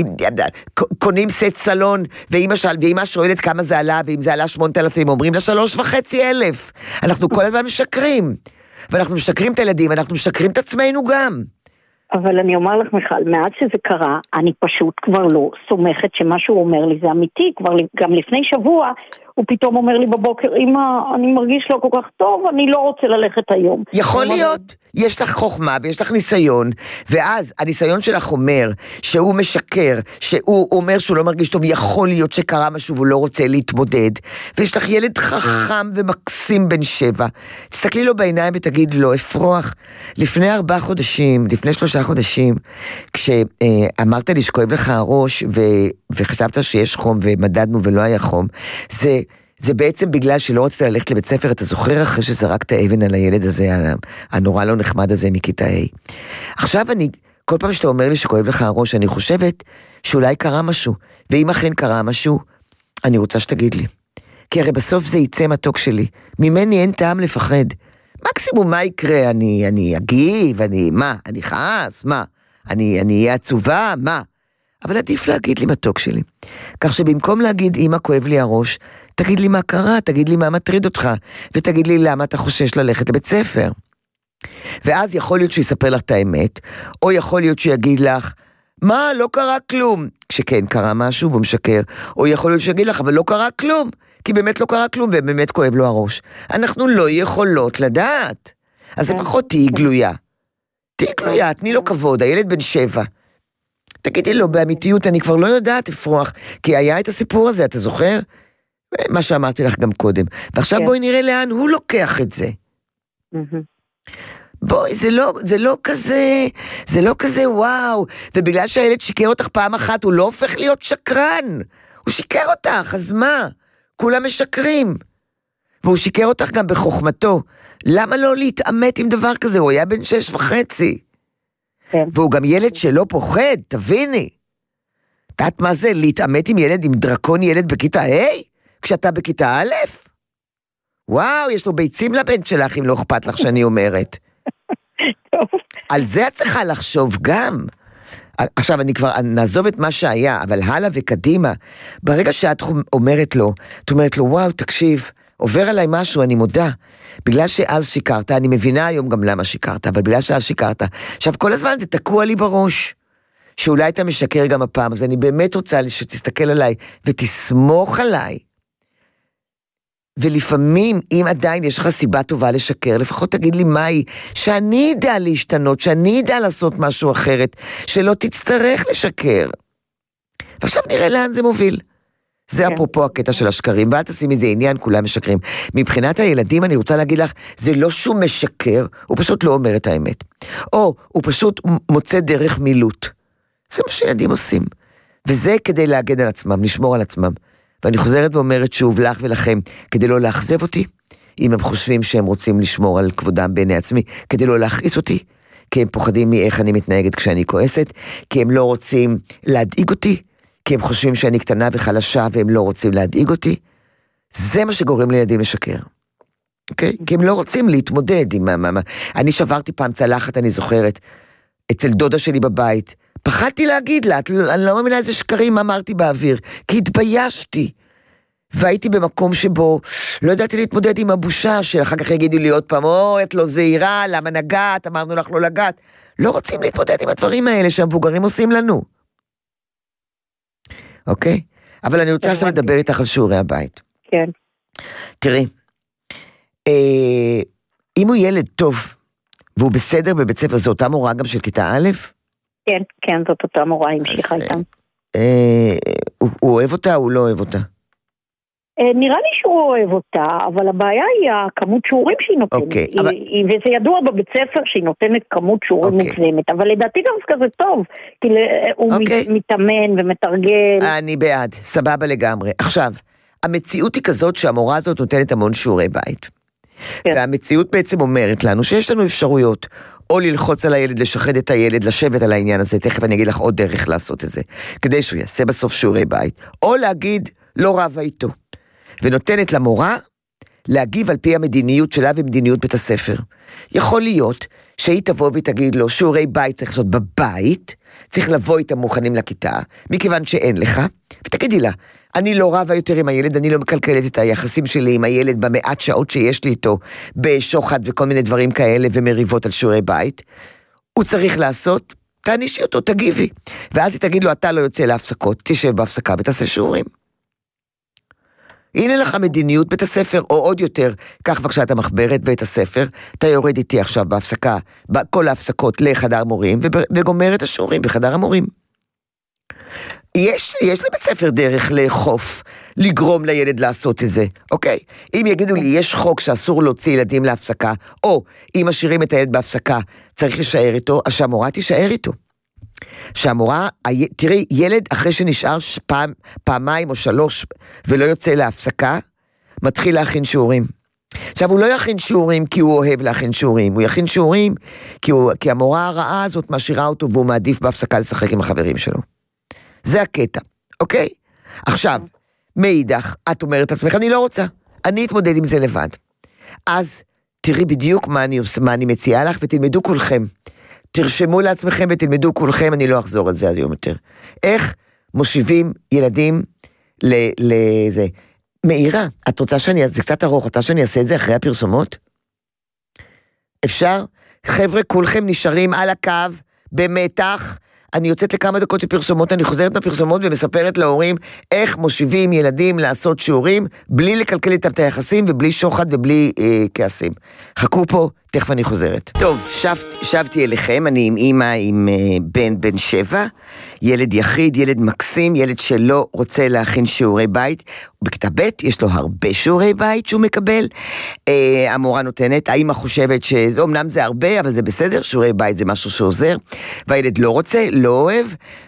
קונים סט סלון, ואמא שואלת כמה זה עלה, ואם זה עלה 8,000, אומרים לה 3,500. אנחנו כל הזמן משקרים, ואנחנו משקרים את הילדים, אנחנו משקרים את עצמנו גם. אבל אני אומר לך מיכל, מאז שזה קרה, אני פשוט כבר לא סומכת שמה שהוא אומר לי זה אמיתי, כבר גם לפני שבוע, הוא פתאום אומר לי בבוקר, אמא, אני מרגיש לא כל כך טוב, אני לא רוצה ללכת היום. יכול להיות, יש לך חוכמה ויש לך ניסיון, ואז הניסיון שלך אומר שהוא משקר, שהוא אומר שהוא לא מרגיש טוב, יכול להיות שקרה משהו והוא לא רוצה להתמודד, ויש לך ילד חכם ומקסים בן 7, תסתכלי לו בעיניים ותגיד לו, אפרוח, לפני 4 חודשים, לפני 3 חודשים, כשאמרת לי שכואב לך הראש, וחשבת שיש חום ומדדנו ולא היה חום, זה בעצם בגלל שלא רצית ללכת לבית ספר, אתה זוכר אחרי שזרקת אבן על הילד הזה, הנורא לא נחמד הזה מכיתה A. עכשיו כל פעם שאתה אומר לי שכואב לך הראש, אני חושבת שאולי קרה משהו, ואם אכן קרה משהו, אני רוצה שתגיד לי. כי הרי בסוף זה יצא מתוק שלי, ממני אין טעם לפחד. מקסימום מה יקרה, אני אגיב, אני חס, אני אהיה עצובה, אבל עדיף להגיד לי מתוק שלי. כך שבמקום להגיד, אמא כואב לי הראש, תגיד לי מה קרה, תגיד לי מה מטריד אותך, ותגיד לי למה אתה חושש ללכת לבית ספר. ואז יכול להיות שהוא יספר לך את האמת, או יכול להיות שהוא יגיד לך, מה, לא קרה כלום, כשכן קרה משהו והוא משקר, או יכול להיות שיגיד לך, אבל לא קרה כלום, כי באמת לא קרה כלום, ובאמת כואב לו הראש. אנחנו לא יכולות לדעת. אז לפחות תהי גלויה. תהי גלויה, תני לו כבוד, הילד בן 7. תגידי לו, באמיתיות אני כבר לא יודעת לפרוח, כי היה את הסיפור הזה, אתה זוכר? מה שאמרתי לך גם קודם. ועכשיו בואי נראה לאן הוא לוקח את זה. בואי, זה לא כזה וואו, ובגלל שהילד שיקר אותך פעם אחת, הוא לא הופך להיות שקרן. הוא שיקר אותך, אז מה? כולם משקרים. והוא שיקר אותך גם בחוכמתו. למה לא להתאמת עם דבר כזה? הוא היה בן 6.5. כן. והוא גם ילד שלא פוחד, תביני. תעת מה זה? להתאמת עם ילד, עם דרקון ילד בכיתה ה'? כשאתה בכיתה א'? וואו, יש לו ביצים לבן שלך, אם לא אכפת לך שאני אומרת. טוב. על זה את צריכה לחשוב גם. עכשיו, אני כבר נעזוב את מה שהיה, אבל הלאה וקדימה. ברגע שאת אומרת לו, את אומרת לו, וואו, תקשיב, עובר עליי משהו, אני מודה. בגלל שאז שיקרת, אני מבינה היום גם למה שיקרת, אבל בגלל שאז שיקרת. עכשיו, כל הזמן זה תקוע לי בראש, שאולי אתה משקר גם הפעם, אז אני באמת רוצה שתסתכל עליי, ותסמוך עליי. ולפעמים, אם עדיין יש לך סיבה טובה לשקר, לפחות תגיד לי מה היא, שאני אדע להשתנות, שאני אדע לעשות משהו אחרת, שלא תצטרך לשקר. ועכשיו נראה לאן זה מוביל. זה אפרופו הקטע של השקרים, ואל תשים איזה עניין, כולם משקרים. מבחינת הילדים אני רוצה להגיד לך, זה לא שהוא משקר, הוא פשוט לא אומר את האמת. או הוא פשוט מוצא דרך מילוט. זה מה שילדים עושים. וזה כדי להגן על עצמם, לשמור על עצמם. ואני חוזרת ואומרת שוב לך ולכם, כדי לא להחזב אותי, אם הם חושבים שהם רוצים לשמור על כבודם בעיני עצמי, כדי לא להכעיס אותי, כי הם פוחדים מאיך אני מתנהגת כשאני כועסת, כי הם לא רוצים להדאיג אותי, כי הם חושבים שאני קטנה וחלשה והם לא רוצים להדאיג אותי. זה מה שגורם לילדים לשקר. אוקיי? כי הם לא רוצים להתמודד עם מה. אני שברתי פעם צלחת, אני זוכרת, אצל דודה שלי בבית, פחדתי להגיד לה, אני לא מאמינה איזה שקרים אמרתי באוויר, כי התביישתי. והייתי במקום שבו לא ידעתי להתמודד עם הבושה, שאחר כך יגידו לי עוד פעם, את לא זהירה, למה נגעת, אמרנו לך לא לגעת. לא רוצים להתמודד עם הדברים האלה שהמבוגרים עושים לנו. אוקיי? אבל אני רוצה עכשיו לדבר איתך על שיעורי הבית. כן. תראי, אם הוא ילד טוב, והוא בסדר בבית ספר, זו אותה מורה גם של כיתה א'? כן, כן, זאת אותה מורה, המשיכה איתם. הוא אוהב אותה או הוא לא אוהב אותה? נראה לי שהוא אוהב אותה, אבל הבעיה היא הכמות שיעורים שהיא נותנת. וזה ידוע בבית ספר שהיא נותנת כמות שיעורים מוגזמת, אבל לדעתי גם כזה טוב, כי הוא מתאמן ומתרגל. אני בעד, סבבה לגמרי. עכשיו, המציאות היא כזאת שהמורה הזאת נותנת המון שיעורי בית. והמציאות בעצם אומרת לנו שיש לנו אפשרויות, או ללחוץ על הילד, לשחד את הילד, לשבת על העניין הזה, תכף אני אגיד לך עוד דרך לעשות את זה, כדי שהוא יעשה בסוף שיעורי בית, או להגיד, לא רבה איתו, ונותנת למורה להגיב על פי המדיניות שלה ומדיניות בית הספר. יכול להיות שהיא תבוא ותגיד לו, שיעורי בית צריך לעשות בבית, צריך לבוא איתם מוכנים לכיתה, מכיוון שאין לך, ותגידי לה, אני לא רבה יותר עם הילד, אני לא מקלקלת את היחסים שלי עם הילד במעט שעות שיש לי איתו, בשוחד וכל מיני דברים כאלה ומריבות על שיעורי בית. הוא צריך לעשות, תענישי אותו, תגיבי. ואז היא תגיד לו, אתה לא יוצא להפסקות, תשב בהפסקה ותעשה שיעורים. הנה לך מדיניות בית הספר, או עוד יותר, כך בבקשה את המחברת ואת הספר, אתה יורד איתי עכשיו בהפסקה, בכל ההפסקות לחדר מורים, וגומר את השיעורים בחדר המורים. יש לבית ספר דרך לאכוף, לגרום לילד לעשות את זה, אוקיי? אם יגידו לי, יש חוק שאסור להוציא ילדים להפסקה, או אם משאירים את הילד בהפסקה, צריך להישאר איתו, אז שהמורה תישאר איתו. שהמורה, תראי, ילד אחרי שנשאר פעמיים או 3 ולא יוצא להפסקה, מתחיל להכין שיעורים. עכשיו, הוא לא יכין שיעורים כי הוא אוהב להכין שיעורים, הוא יכין שיעורים כי המורה הרעה הזאת משאירה אותו, והוא מעדיף בהפסקה לשחק עם החברים שלו. זה הקטע, אוקיי? עכשיו, מאידך, את אומרת עצמך, אני לא רוצה, אני אתמודד עם זה לבד. אז תראי בדיוק מה אני מציעה לך, ותלמדו כולכם. תרשמו לעצמכם ותלמדו כולכם, אני לא אחזור על זה עד יום יותר. איך מושיבים ילדים לזה? מאירה, את רוצה זה קצת ארוך, אתה שאני אעשה את זה אחרי הפרסומות? אפשר? חבר'ה, כולכם נשארים על הקו, במתח, אני יוצאת לכמה דקות של פרסומות, אני חוזרת מהפרסומות ומספרת להורים איך מושיבים ילדים לעשות שיעורים, בלי לקלקל איתם את היחסים, ובלי שוחד ובלי כעסים. חכו פה, תכף אני חוזרת. טוב, שבתי אליכם, אני עם אמא עם בן 7, ילד יחיד, ילד מקסים, ילד שלא רוצה להכין שיעורי בית, בכיתה ב' יש לו הרבה שיעורי בית שהוא מקבל, המורה נותנת, האמא חושבת שאומנם זה הרבה, אבל זה בסדר, שיעורי בית זה משהו שעוזר, והילד לא רוצה, לא אוהב,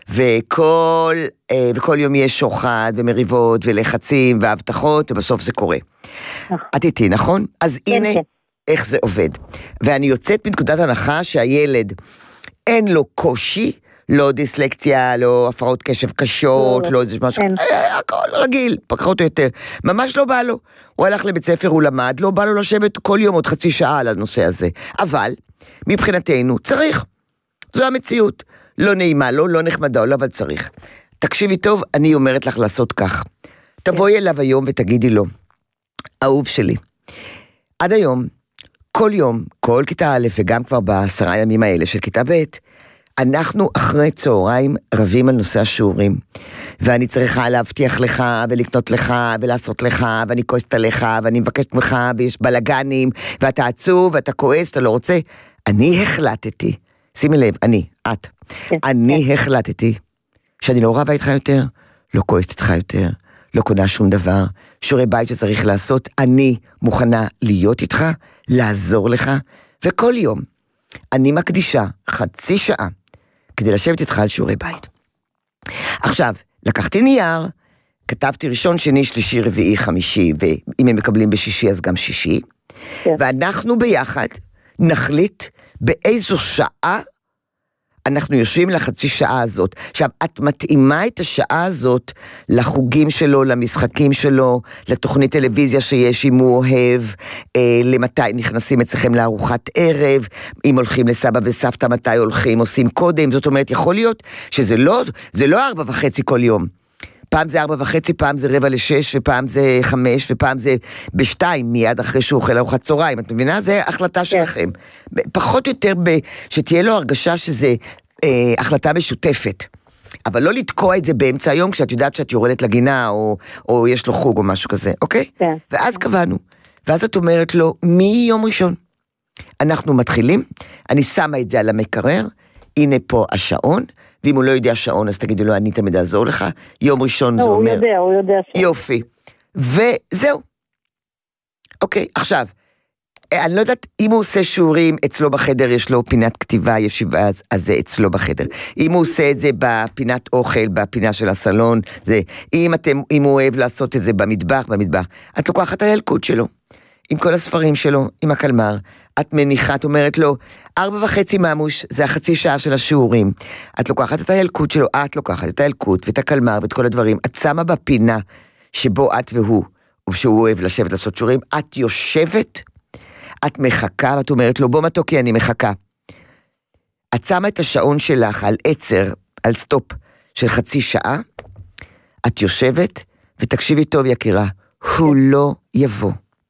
וכל יום יש שוחד ומריבות ולחצים והבטחות, ובסוף זה קורה. את איתי, נכון? אז הנה איך זה עובד. ואני יוצאת מנקודת הנחה שהילד אין לו קושי, לא דיסלקציה, לא הפרעות קשב קשות, לא איזה משהו, הכל רגיל, פחות או יותר. ממש לא בא לו. הוא הלך לבית ספר, הוא למד, לא בא לו לשבת כל יום עוד חצי שעה על הנושא הזה. אבל, מבחינתנו, צריך. זו המציאות. לא נעימה לו, לא נחמדה לו, אבל צריך. תקשיבי טוב, אני אומרת לך לעשות כך. תבואי אליו היום ותגידי לו, אהוב שלי, עד היום, כל יום, כל כיתה א' וגם כבר ב10 ימים האלה של כיתה ב', אנחנו אחרי צהריים רבים על נושא השיעורים, ואני צריכה להבטיח לך ולקנות לך ולעשות לך, ואני כועסת עליך ואני מבקשת ממך, ויש בלגנים, ואתה עצוב ואתה כועס, אתה לא רוצה. אני החלטתי, שימי לב, אני החלטתי שאני לא רבה איתך יותר, לא כועסת איתך יותר, לא קונה שום דבר, שיעורי בית שצריך לעשות, אני מוכנה להיות איתך, לעזור לך, וכל יום אני מקדישה חצי שעה כדי לשבת איתך על שיעורי בית. עכשיו, לקחתי נייר, כתבתי ראשון, שני, שלישי, רביעי, חמישי, ואם הם מקבלים בשישי אז גם שישי, ואנחנו ביחד נחליט באיזו שעה אנחנו יושבים לחצי שעה הזאת. עכשיו, את מתאימה את השעה הזאת לחוגים שלו, למשחקים שלו, לתוכנית טלוויזיה שיש אם הוא אוהב, למתי נכנסים אצלכם לארוחת ערב, אם הולכים לסבא וסבתא, מתי הולכים, עושים קודם. זאת אומרת, יכול להיות שזה לא 4:30 כל יום. פעם זה 4:30, פעם זה 5:45, ופעם זה 5, ופעם זה 2, מיד אחרי שהוא אוכל ארוחת צהריים. את מבינה? זה החלטה שלכם. פחות או יותר שתהיה לו הרגשה שזה החלטה משותפת. אבל לא לתקוע את זה באמצע היום, כשאת יודעת שאת יורדת לגינה, או יש לו חוג או משהו כזה, אוקיי? ואז קבענו. ואז את אומרת לו, מיום ראשון אנחנו מתחילים, אני שמה את זה על המקרר, הנה פה השעון, ואם הוא לא יודע שעון, אז תגידו לו, אני תמיד אעזור לך. יום ראשון זה אומר... הוא יודע. יופי. וזהו. אוקיי, עכשיו, אני לא יודעת, אם הוא עושה שיעורים, אצלו בחדר יש לו פינת כתיבה, ישיבה, אז זה אצלו בחדר. אם הוא עושה את זה בפינת אוכל, בפינה של הסלון, זה... אם הוא אוהב לעשות את זה במטבח, את לוקחת את הילקוט שלו, עם כל הספרים שלו, עם הקלמר, את מניחה, את אומרת לו, 4:30 ממוש, זה החצי שעה של השיעורים. את לוקחת את הילקוט שלו, את לוקחת את הילקוט ואת הקלמר ואת כל הדברים, את שמה בפינה שבו את והוא, ושהוא אוהב לשבת לעשות שיעורים, את יושבת, את מחכה, ואת אומרת לו, בוא מתוקי, אני מחכה. את שמה את השעון שלך על עצר, על סטופ של חצי שעה, את יושבת, ותקשיבי טוב יקירה, הוא לא יבוא.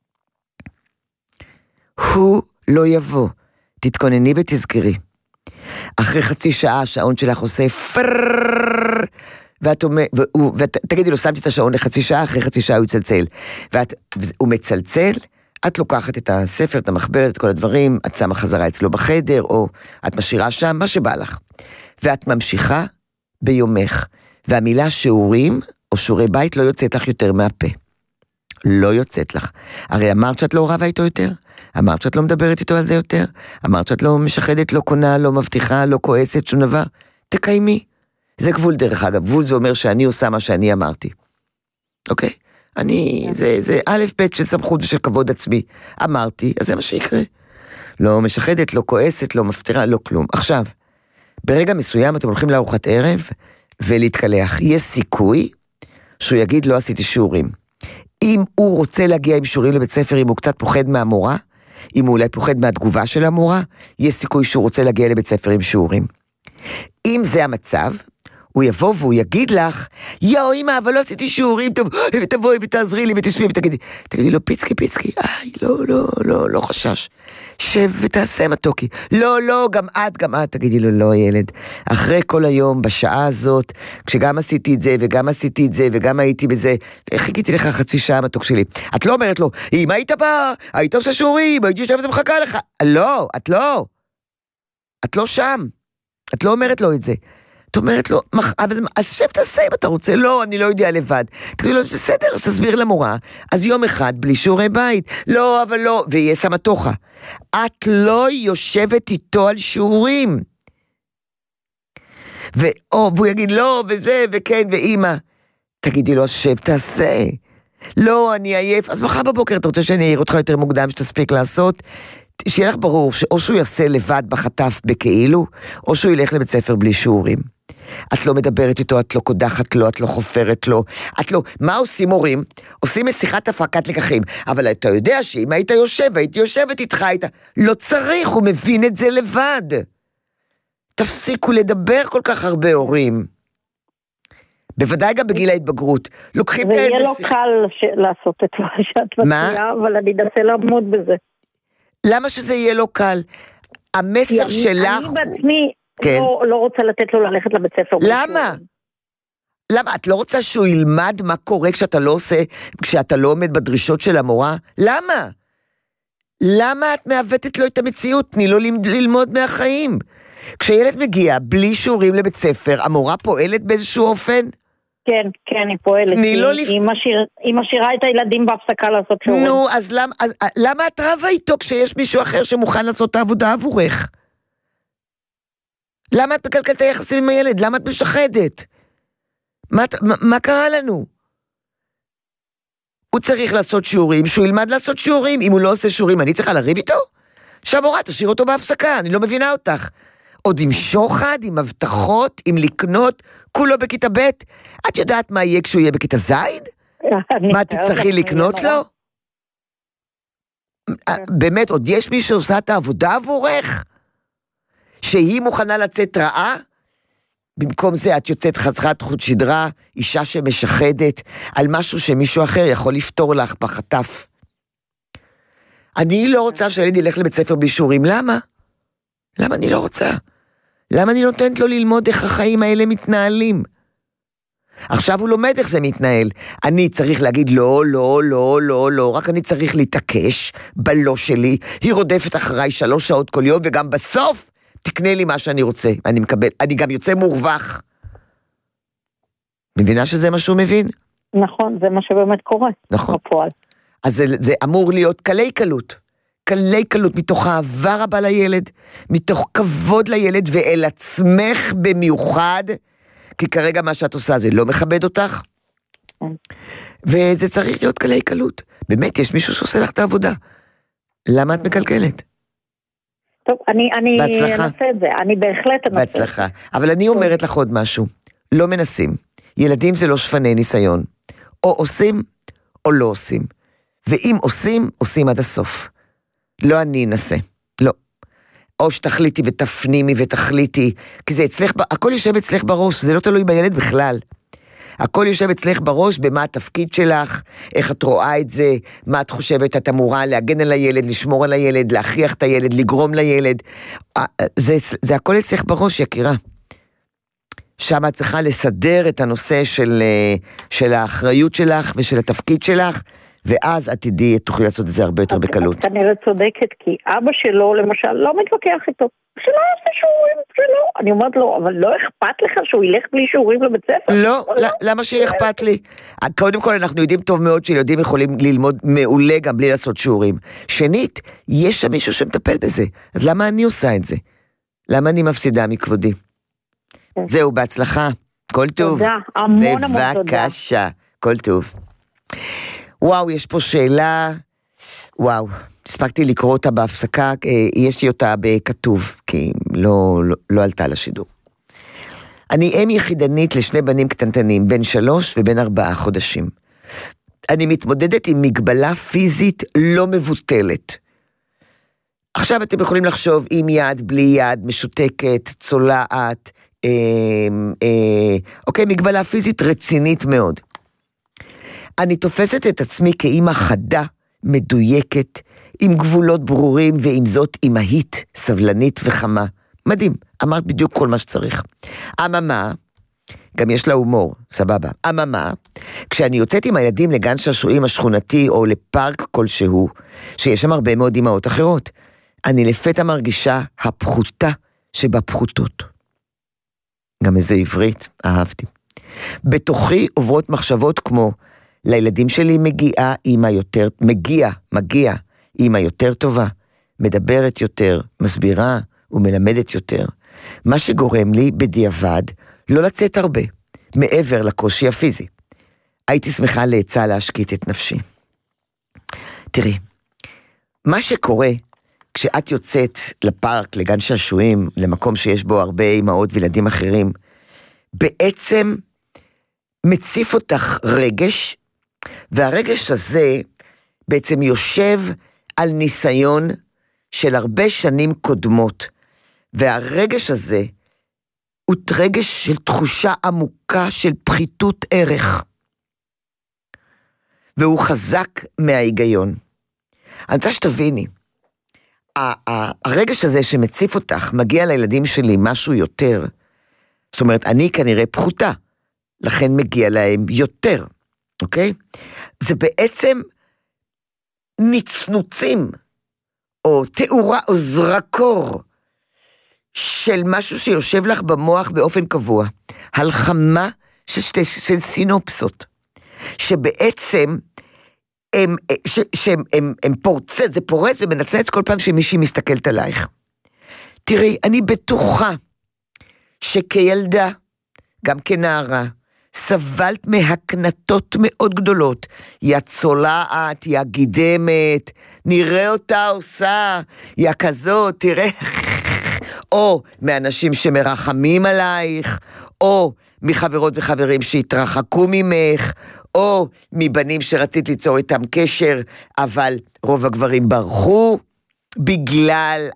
הוא לא יבוא. תתכונני ותזכרי. אחרי חצי שעה, השעון שלך עושה פרררררר, ותגידי לו, שמתי את השעון לחצי שעה, אחרי חצי שעה הוא יצלצל. והוא מצלצל, את לוקחת את הספר, את המחברת, את כל הדברים, את שמה חזרה אצלו בחדר, או את משאירה שם, מה שבא לך. ואת ממשיכה ביומך. והמילה שיעורים, או שיעורי בית, לא יוצאת לך יותר מהפה. לא יוצאת לך. הרי אמרת שאת לא רבה איתו יותר? אמרת שאת לא מדברת איתו על זה יותר? אמרת שאת לא משחדת, לא קונה, לא מבטיחה, לא כועסת, שום דבר? תקיימי. זה גבול דרך אגב. גבול זה אומר שאני עושה מה שאני אמרתי. אוקיי? זה א' ב' של סמכות ושל כבוד עצמי. אמרתי, אז זה מה שיקרה. לא משחדת, לא כועסת, לא מבטיחה, לא כלום. עכשיו, ברגע מסוים אתם הולכים לארוחת ערב ולהתקלח. יש סיכוי שהוא יגיד לא עשיתי שיעורים. אם הוא רוצה להגיע עם שיעורים לבית ספר, אם הוא קצת פוחד מהמורה, אם הוא אולי פוחד מהתגובה של המורה, יש סיכוי שהוא רוצה להגיע לבית ספר עם שיעורים. אם זה המצב, הוא יבוא והוא יגיד לך, יאו אמא, אבל לא עשיתי שיעורים, תבואי ותעזרי לי ותשבי תגידי לו, פיצקי, לא חשש, שב ותעשה מתוקי, לא, גם את, תגידי לו, לא ילד, אחרי כל היום, בשעה הזאת, כשגם עשיתי את זה, וגם עשיתי את זה, וגם הייתי בזה, חיכיתי לך חצי שעה מתוק שלי, את לא אומרת לו, אם היית בא, היית עושה שיעורים, הייתי יושבת ומחכה לך, לא, את לא שם, את לא אומרת לו את זה, את אומרת לו, אז שב תעשה אם אתה רוצה, לא, אני לא יודע לבד. תגידי לו, בסדר, אז תסביר למורה, אז יום אחד בלי שיעורי בית, לא, אבל לא, ויהיה סמטוחה. את לא יושבת איתו על שיעורים. והוא יגיד, לא, וזה, וכן, ואמא. תגידי לו, שב תעשה. לא, אני עייף, אז מחר בבוקר, אתה רוצה שאני אעיר אותך יותר מוקדם, שתספיק לעשות? שיהיה לך ברור, שאו שהוא יעשה לבד בחטף בכאילו, או שהוא ילך לבית ספר בלי שיעורים. את לא מדברת איתו, את לא קודחת לו, את לא חופרת לו, את לא, מה עושים הורים? עושים משיחת הפקת לקחים, אבל אתה יודע שאם היית יושב, הייתי יושבת איתך, לא צריך, הוא מבין את זה לבד. תפסיקו לדבר כל כך הרבה הורים. בוודאי גם בגיל ההתבגרות. לוקחים את ויהיה לו קל לעשות את מה שאת מציעה, אבל אני אנסה לעמוד בזה. למה שזה יהיה לו קל? המסר שלך... אני בעצמי לא רוצה לתת לו ללכת לבית ספר. למה? למה? את לא רוצה שהוא ילמד מה קורה כשאתה לא עומד בדרישות של המורה? למה? למה את מעוותת לו את המציאות? תני לו ללמוד מהחיים. כשילד מגיע בלי שיעורים לבית ספר, המורה פועלת באיזשהו אופן? כן, היא פועלת. היא משאירה את הילדים בהפסקה לעשות שיעורים. נו, אז למה את רבה איתו כשיש מישהו אחר שמוכן לעשות את העבודה עבורך? למה את מקלקלת היחסים עם הילד? למה את משחדת? מה קרה לנו? הוא צריך לעשות שיעורים, שהוא ילמד לעשות שיעורים. אם הוא לא עושה שיעורים, אני צריכה לריב איתו? שהמורה תשאיר אותו בהפסקה, אני לא מבינה אותך. עוד עם שוחד, עם הבטחות, עם לקנות, כולו בכיתה ב'. את יודעת מה יהיה כשהוא יהיה בכיתה ז'? מה תצטרכי לקנות לו? באמת, עוד יש מי שעושה את העבודה עבורך? שהיא מוכנה לצאת רעה? במקום זה את יוצאת חסרת חוט שדרה, אישה שמשחדת, על משהו שמישהו אחר יכול לפתור לך בחטף. אני לא רוצה שהילד ילך לבית ספר בלי שיעורים, למה? למה אני לא רוצה? למה אני נותנת לו ללמוד איך החיים האלה מתנהלים? עכשיו הוא לומד איך זה מתנהל. אני צריך להגיד לא, רק אני צריך להתעקש בלא שלי, היא רודפת אחריי 3 שעות כל יום, וגם בסוף תקנה לי מה שאני רוצה. אני גם יוצא מורווח. מבינה שזה מה שהוא מבין? נכון, זה מה שבאמת קורה. נכון. בפועל. אז זה אמור להיות קלי קלות, מתוך אהבה רבה לילד, מתוך כבוד לילד, ואל עצמך במיוחד, כי כרגע מה שאת עושה זה לא מכבד אותך, וזה צריך להיות קלי קלות. באמת, יש מישהו שעושה לך את העבודה. למה את מקלקלת? טוב, אני אנסה את זה, אני בהחלט אנסה. בהצלחה. אבל אני אומרת לך עוד משהו, לא מנסים. ילדים זה לא שפני ניסיון. או עושים, או לא עושים. ואם עושים עד הסוף. לא אני אנסה, לא. או שתחליטי ותפנימי ותחליטי, כי זה אצלך, הכל יושב אצלך בראש, זה לא תלוי בילד בכלל. הכל יושב אצלך בראש, במה התפקיד שלך, איך את רואה את זה, מה את חושבת, את אמורה להגן על הילד, לשמור על הילד, להכריח את הילד, לגרום לילד. זה הכל אצלך בראש, יקירה. שם את צריכה לסדר את הנושא של האחריות שלך ושל התפקיד שלך, ואז את תוכלי לעשות את זה הרבה יותר בקלות. את כנראה צודקת, כי אבא שלו למשל לא מתווכח איתו, שלא יעשה שיעורים, שלא. אני אומרת לו, אבל לא אכפת לך שהוא ילך בלי שיעורים לבית ספר? לא, למה שאכפת לי? קודם כל אנחנו יודעים טוב מאוד שילדים יכולים ללמוד מעולה גם בלי לעשות שיעורים. שנית, יש שם מישהו שמטפל בזה, אז למה אני עושה את זה? למה אני מפסידה מכבודי? זהו, בהצלחה, כל טוב. תודה, המון תודה. בבקשה, כל טוב. וואו, יש פה שאלה, וואו, הספקתי לקרוא אותה בהפסקה, יש לי אותה בכתוב, כי לא עלתה לשידור. אני אם יחידנית לשני בנים קטנטנים, בן 3 ובן 4 חודשים. אני מתמודדת עם מגבלה פיזית לא מבוטלת. עכשיו אתם יכולים לחשוב עם יד, בלי יד, משותקת, צולעת, אוקיי, מגבלה פיזית רצינית מאוד. אני תופסת את עצמי כאימא חדה, מדויקת, עם גבולות ברורים, ועם זאת אימהית, סבלנית וחמה. מדהים, אמרת בדיוק כל מה שצריך. אממה, גם יש לה הומור, סבבה. אממה, כשאני יוצאת עם הילדים לגן שעשועים השכונתי, או לפארק כלשהו, שיש שם הרבה מאוד אמהות אחרות, אני לפתע מרגישה הפחותה שבפחותות. גם איזה עברית, אהבתי. בתוכי עוברות מחשבות כמו, לילדים שלי מגיעה אימא יותר טובה, מדברת יותר, מסבירה ומלמדת יותר, מה שגורם לי בדיעבד לא לצאת הרבה, מעבר לקושי הפיזי. הייתי שמחה לעצה להשקיט את נפשי. תראי, מה שקורה כשאת יוצאת לפארק, לגן שעשועים, למקום שיש בו הרבה אמהות וילדים אחרים, בעצם מציף אותך רגש, והרגש הזה בעצם יושב על ניסיון של הרבה שנים קודמות, והרגש הזה הוא רגש של תחושה עמוקה של פחיתות ערך, והוא חזק מההיגיון. אני רוצה שתביני, הרגש הזה שמציף אותך, מגיע לילדים שלי משהו יותר, זאת אומרת, אני כנראה פחותה, לכן מגיע להם יותר, אוקיי? זה בעצם נצנוצים, או תאורה, או זרקור, של משהו שיושב לך במוח באופן קבוע, הלחמה של סינופסות, שבעצם הם פורצת, זה פורץ, זה מנצנץ כל פעם שמישהי מסתכלת עלייך. תראי, אני בטוחה שכילדה, גם כנערה, סבלת מהקנטות מאוד גדולות, יא צולעת, יא גידמת, נראה אותה עושה, יא כזאת, תראה, או מאנשים שמרחמים עלייך, או מחברות וחברים שהתרחקו ממך, או מבנים שרצית ליצור איתם קשר, אבל רוב הגברים ברחו, בגלל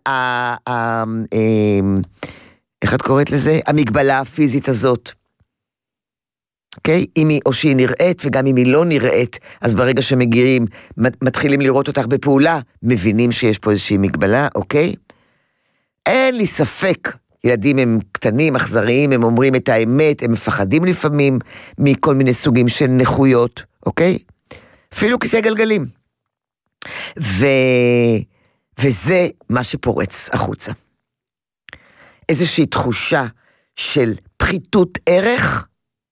איך את קוראת לזה? המגבלה הפיזית הזאת. אוקיי? או שהיא נראית, וגם אם היא לא נראית, אז ברגע שמגיעים, מתחילים לראות אותך בפעולה, מבינים שיש פה איזושהי מגבלה, אוקיי? אין לי ספק, ילדים הם קטנים, אכזריים, הם אומרים את האמת, הם מפחדים לפעמים מכל מיני סוגים של נכויות, אוקיי? אפילו כיסא גלגלים. וזה מה שפורץ החוצה. איזושהי תחושה של פחיתות ערך,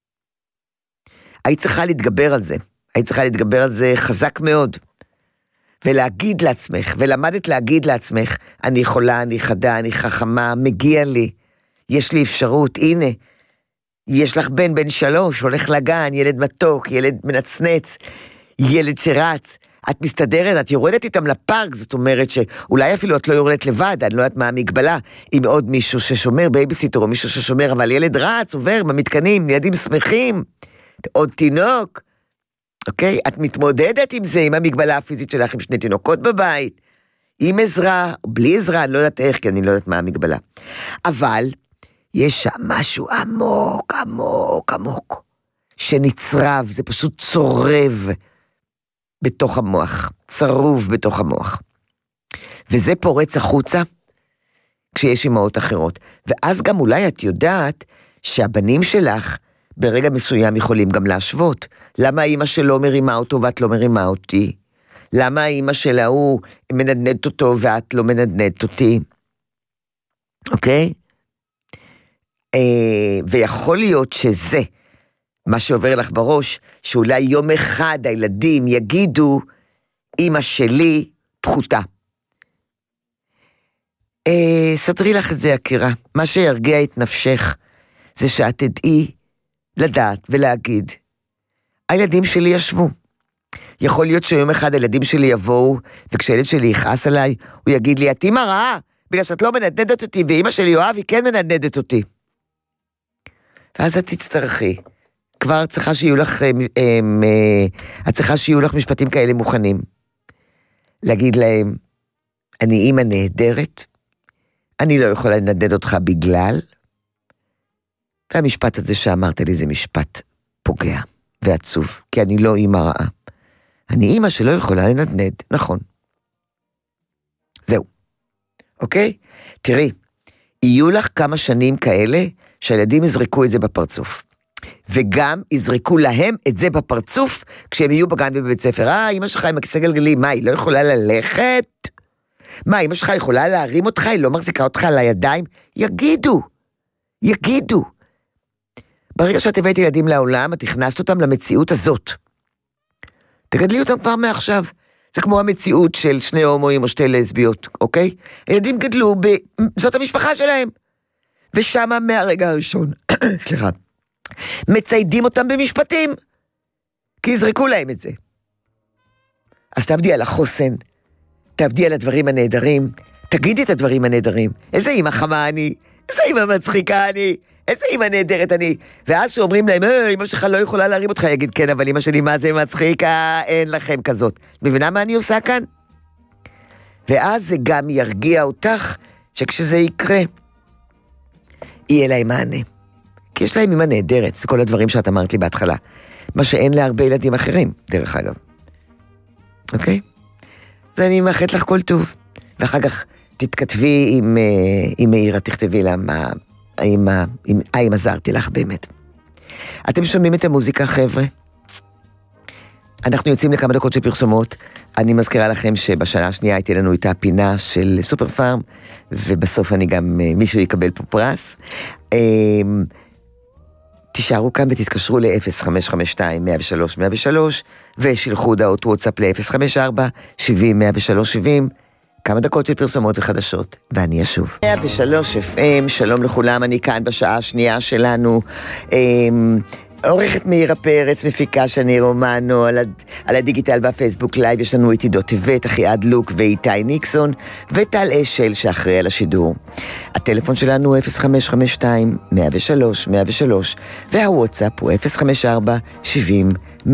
היית צריכה להתגבר על זה. היית צריכה להתגבר על זה חזק מאוד. ולהגיד לעצמך, ולמדת להגיד לעצמך, אני יכולה, אני חדה, אני חכמה, מגיע לי, יש לי אפשרות, הנה, יש לך בן 3, הולך לגן, ילד מתוק, ילד מנצנץ, ילד שרץ, את מסתדרת, את יורדת איתם לפארק, זאת אומרת שאולי אפילו את לא יורדת לבד, אני לא יודעת מה המגבלה, עם עוד מישהו ששומר, בייביסיטר או מישהו ששומר, אבל ילד רץ, עובר במתקנים, ילדים שמחים, עוד תינוק, אוקיי? את מתמודדת עם זה, עם המגבלה הפיזית שלך, עם 2 תינוקות בבית, עם עזרה, בלי עזרה, אני לא יודעת איך, כי אני לא יודעת מה המגבלה. אבל יש שם משהו עמוק, עמוק, עמוק, שנצרב, זה פשוט צורב בתוך המוח, צרוב בתוך המוח. וזה פורץ החוצה כשיש אמהות אחרות. ואז גם אולי את יודעת שהבנים שלך ברגע מסוים יכולים גם להשוות. למה האמא שלו מרימה אותו ואת לא מרימה אותי? למה האמא שלה הוא מנדנדת אותו ואת לא מנדנדת אותי? אוקיי? ויכול להיות שזה מה שעובר לך בראש, שאולי יום אחד הילדים יגידו, אמא שלי פחותה. סדרי לך את זה, יקירה. מה שירגיע את נפשך, זה שאת תדעי לדעת ולהגיד, הילדים שלי ישבו. יכול להיות שיום אחד הילדים שלי יבואו, וכשהילד שלי יכעס עליי, הוא יגיד לי, את אמא רעה, בגלל שאת לא מנדנדת אותי, ואמא שלי יואב היא כן מנדנדת אותי. ואז את תצטרכי. כבר צריכה שיהיו לך, את צריכה שיהיו לך משפטים כאלה מוכנים. להגיד להם, אני אמא נהדרת, אני לא יכולה לנדד אותך בגלל, והמשפט הזה שאמרת לי זה משפט פוגע ועצוב, כי אני לא אימא רעה. אני אימא שלא יכולה לנדנד, נכון. זהו. אוקיי? תראי, יהיו לך כמה שנים כאלה שהילדים יזרקו את זה בפרצוף. וגם יזרקו להם את זה בפרצוף כשהם יהיו בגן ובבית ספר. אמא שלך עם הכיסא גלגלי, מה, היא לא יכולה ללכת? מה, אמא שלך יכולה להרים אותך, היא לא מחזיקה אותך על הידיים? יגידו. ברגע שאת הבאת ילדים לעולם, את הכנסת אותם למציאות הזאת. תגדלי אותם כבר מעכשיו. זה כמו המציאות של שני הומואים או שתי לסביות, אוקיי? הילדים גדלו זאת המשפחה שלהם. ושם מהרגע הראשון, סליחה, מציידים אותם במשפטים, כי יזרקו להם את זה. אז תעבדי על החוסן, תעבדי על הדברים הנהדרים, תגידי את הדברים הנהדרים. איזה אמא חמה אני, איזה אמא מצחיקה אני, איזה אמא נהדרת אני. ואז שאומרים להם, אמא שלך לא יכולה להרים אותך, יגיד, כן, אבל אמא שלי מה זה מצחיקה, אין לכם כזאת. מבינה מה אני עושה כאן? ואז זה גם ירגיע אותך, שכשזה יקרה, יהיה להם מענה. כי יש להם אמא נהדרת, זה כל הדברים שאת אמרת לי בהתחלה. מה שאין להרבה ילדים אחרים, דרך אגב. אוקיי? אז אני מאחלת לך כל טוב. ואחר כך תתכתבי עם מאירה, תכתבי לה האם עזרתי לך באמת. אתם שומעים את המוזיקה, חבר'ה? אנחנו יוצאים לכמה דקות של פרסומות. אני מזכירה לכם שבשנה השנייה הייתי לנו איתה פינה של סופר פארם, ובסוף אני גם, מישהו יקבל פה פרס. תישארו כאן ותתקשרו ל-0552-103-103, ושילחו הודעות וואטסאפ ל-054-70-103-70, כמה דקות של פרסומות וחדשות, ואני אשוב. 103 FM, שלום לכולם, אני כאן בשעה השנייה שלנו, עורכת מאירה פרץ, מפיקה שני רומנו, על הדיגיטל והפייסבוק לייב, יש לנו איתי דוטבט, אחיעד לוק ואיתי ניקסון, וטל אשל שאחראי על השידור. הטלפון שלנו הוא 0552-103-103, והוואטסאפ הוא 054-70-103-70.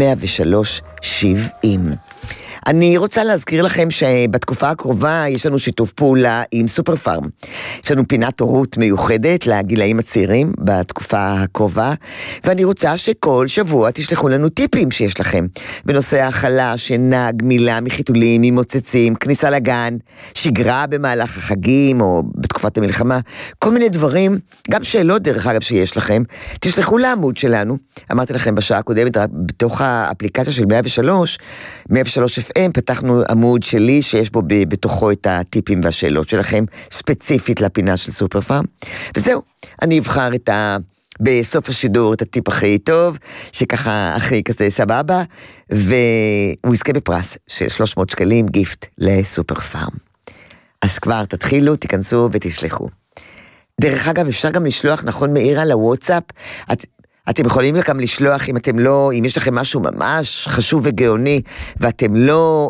אני רוצה להזכיר לכם שבתקופה הקרובה יש לנו שיתוף פעולה עם סופר פארם. יש לנו פינת הורות מיוחדת לגילאים הצעירים בתקופה הקרובה, ואני רוצה שכל שבוע תשלחו לנו טיפים שיש לכם, בנושא האכלה, שינה, גמילה מחיתולים, ממוצצים, כניסה לגן, שגרה במהלך החגים או בתקופת המלחמה, כל מיני דברים, גם שאלות דרך אגב שיש לכם, תשלחו לעמוד שלנו, אמרתי לכם בשעה הקודמת, בתוך האפליקציה של 103 FM, פתחנו עמוד שלי שיש בו בתוכו את הטיפים והשאלות שלכם, ספציפית לפינה של סופר פארם, וזהו, אני אבחר בסוף השידור את הטיפ הכי טוב, שככה הכי כזה סבבה, והוא יזכה בפרס של 300 שקלים גיפט לסופר פארם. אז כבר תתחילו, תיכנסו ותשלחו. דרך אגב, אפשר גם לשלוח, נכון מאירה, לוואטסאפ, אתם יכולים גם לשלוח, אם יש לכם משהו ממש חשוב וגאוני, ואתם לא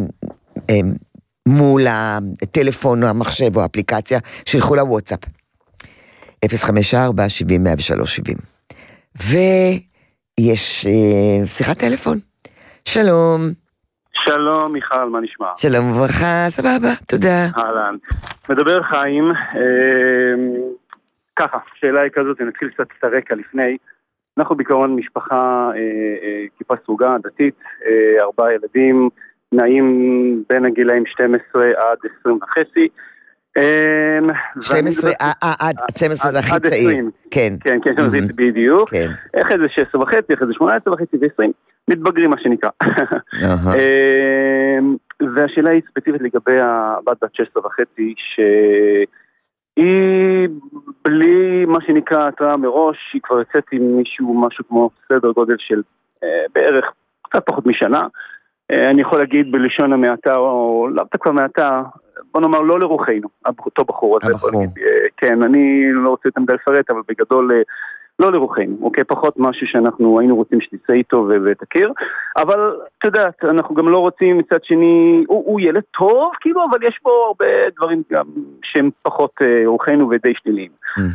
מול הטלפון או המחשב או האפליקציה, שילכו לוואטסאפ. 054-70-103-70. ויש שיחת טלפון. שלום. שלום, מיכל, מה נשמע? שלום וברכה, סבבה, תודה. אהלן. מדבר חיים, ככה, שאלה היא כזאת, נתחיל קצת את הרקע לפני. אנחנו בעיקרון משפחה כיפה סרוגה, דתית, 4 ילדים, נעים בין הגילאים 12 עד 20 וחצי. 12 זה הכי צעיר. כן. כן, זה בדיוק. אחרי זה 16 וחצי, אחרי זה 18 וחצי ו-20, מתבגרים מה שנקרא. והשאלה היא ספציפית לגבי הבת 16 וחצי, היא בלי מה שנקרא התראה מראש, היא כבר יוצאת עם משהו כמו סדר גודל של בערך קצת פחות משנה. אני יכול להגיד בלשון המעטה, או לאו דווקא מעטה, בוא נאמר לא לרוחנו, אותו בחור הזה. כן, אני לא רוצה יותר מדי לפרט, אבל בגדול לא לרוחנו, אוקיי? פחות משהו שאנחנו היינו רוצים שתצא איתו ותכיר, אבל אתה יודעת, אנחנו גם לא רוצים מצד שני, הוא ילד טוב, כאילו, אבל יש בו הרבה דברים גם שהם פחות רוחנו ודי שליליים.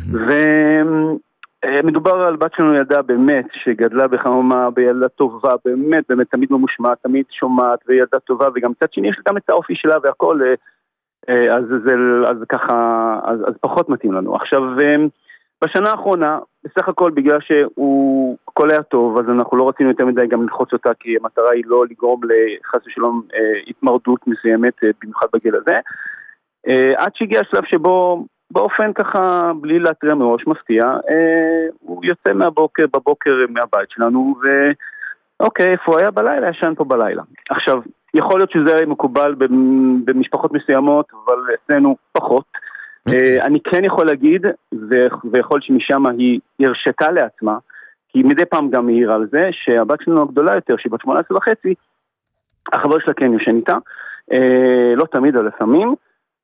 ומדובר על בת שלנו ילדה באמת, שגדלה בחממה, בילדה טובה, באמת, תמיד ממושמעת, תמיד שומעת, וילדה טובה, וגם מצד שני יש גם את האופי שלה והכל, אז ככה, אז פחות מתאים לנו. עכשיו, בשנה האחרונה, בסך הכל בגלל שהוא הכל היה טוב, אז אנחנו לא רצינו יותר מדי גם ללחוץ אותה, כי המטרה היא לא לגרום לחס ושלום התמרדות מסוימת, במיוחד בגיל הזה. עד שהגיע השלב שבו באופן ככה, בלי להתריע מראש מפתיע, הוא יוצא בבוקר מהבית שלנו, ואוקיי, איפה הוא היה בלילה? ישן פה בלילה. עכשיו, יכול להיות שזה מקובל במשפחות מסוימות, אבל אצלנו פחות. אני כן יכול להגיד, ויכול שמשם היא הרשתה לעצמה, כי מדי פעם גם העירה על זה, שהבת שלנו הגדולה יותר, שהיא בת 18 וחצי, החבר שלה כן יושן איתה, לא תמיד, אבל לפעמים,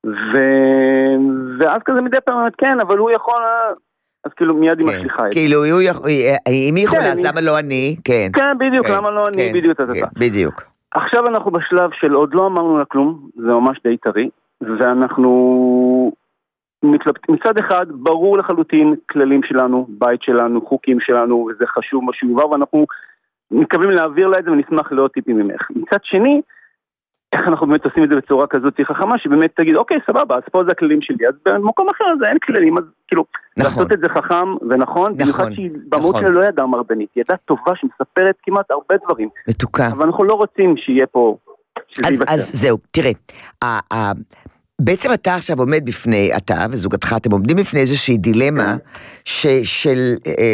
ואז כזה מדי פעם אומרת, כן, אבל הוא יכול, אז כאילו מיד היא מצליחה את זה. כאילו, אם היא יכולה, אז למה לא אני? כן, בדיוק, למה לא אני? בדיוק. עכשיו אנחנו בשלב של עוד לא אמרנו לה כלום, זה ממש די טרי, ואנחנו מצד אחד ברור לחלוטין כללים שלנו, בית שלנו, חוקים שלנו, וזה חשוב מה שיובא, ואנחנו מקווים להעביר לה את זה ונשמח לעוד טיפים ממך. מצד שני, איך אנחנו באמת עושים את זה בצורה כזאת חכמה, שבאמת תגיד, אוקיי, סבבה, אז פה זה הכללים שלי, אז במקום אחר זה אין כללים, אז כאילו, לעשות את זה חכם ונכון, במיוחד שהיא במות שלה לא ידעה מרדנית, היא ידעה טובה שמספרת כמעט הרבה דברים. מתוקה. אבל אנחנו לא רוצים שיהיה פה, אז זהו, תראה, בעצם אתה עכשיו עומד בפני, אתה וזוגתך, אתם עומדים בפני איזושהי דילמה של,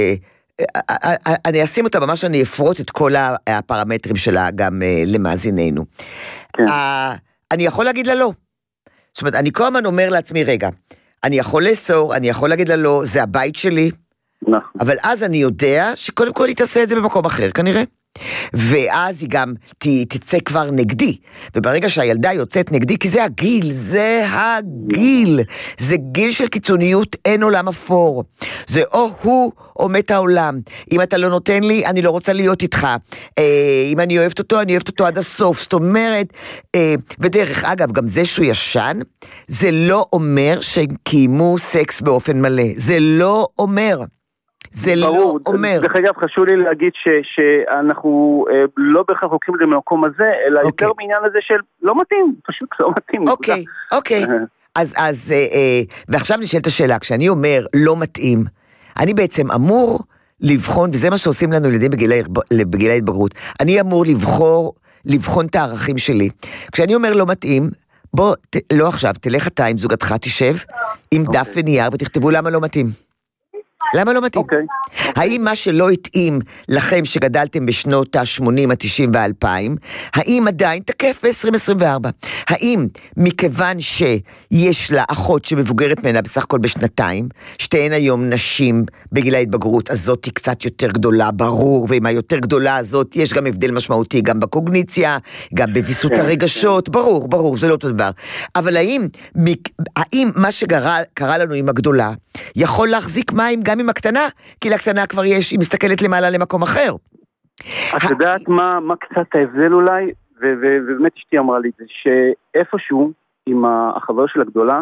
אני אשים אותה ממש, אני אפרוט את כל הפרמטרים שלה גם למאזיננו. אני יכול להגיד לה לא. זאת אומרת, אני כל הזמן אומר לעצמי, רגע, אני יכול לאסור, אני יכול להגיד לה לא, זה הבית שלי, אבל אז אני יודע שקודם כל היא תעשה את זה במקום אחר, כנראה. ואז היא גם תצא כבר נגדי, וברגע שהילדה יוצאת נגדי, כי זה הגיל, זה גיל של קיצוניות, אין עולם אפור, זה או הוא או מת העולם, אם אתה לא נותן לי, אני לא רוצה להיות איתך, אם אני אוהבת אותו, אני אוהבת אותו עד הסוף, זאת אומרת, ודרך אגב, גם זה שהוא ישן, זה לא אומר שהם קיימו סקס באופן מלא, זה לא אומר, זה לא אומר. דרך אגב, חשוב לי להגיד שאנחנו לא בהכרח לוקחים את זה מהמקום הזה, אלא יותר בעניין הזה של לא מתאים, פשוט לא מתאים. אוקיי. אז, ועכשיו נשאלת השאלה, כשאני אומר לא מתאים, אני בעצם אמור לבחון, וזה מה שעושים לנו ילדים בגיל ההתבגרות, אני אמור לבחון את הערכים שלי. כשאני אומר לא מתאים, בוא, לא עכשיו, תלך אתה עם זוגתך, תשב עם דף ונייר ותכתבו למה לא מתאים. למה לא מתאים? האם מה שלא התאים לכם שגדלתם בשנות ה-80, ה-90 וה-2000, האם עדיין תקף ב-2024? האם מכיוון שיש לה אחות שמבוגרת ממנה בסך הכל בשנתיים, שתיהן היום נשים בגיל ההתבגרות, אז זאת היא קצת יותר גדולה, ברור, ועם היותר גדולה הזאת יש גם הבדל משמעותי, גם בקוגניציה, גם בביסות הרגשות, ברור, זה לא אותו דבר. אבל האם מה שקרה לנו עם הגדולה, יכול להחזיק מים גם עם הקטנה, כי לקטנה כבר יש, היא מסתכלת למעלה למקום אחר. את יודעת מה קצת ההבדל אולי, ובאמת אשתי אמרה לי זה, שאיפשהו עם החבר של הגדולה,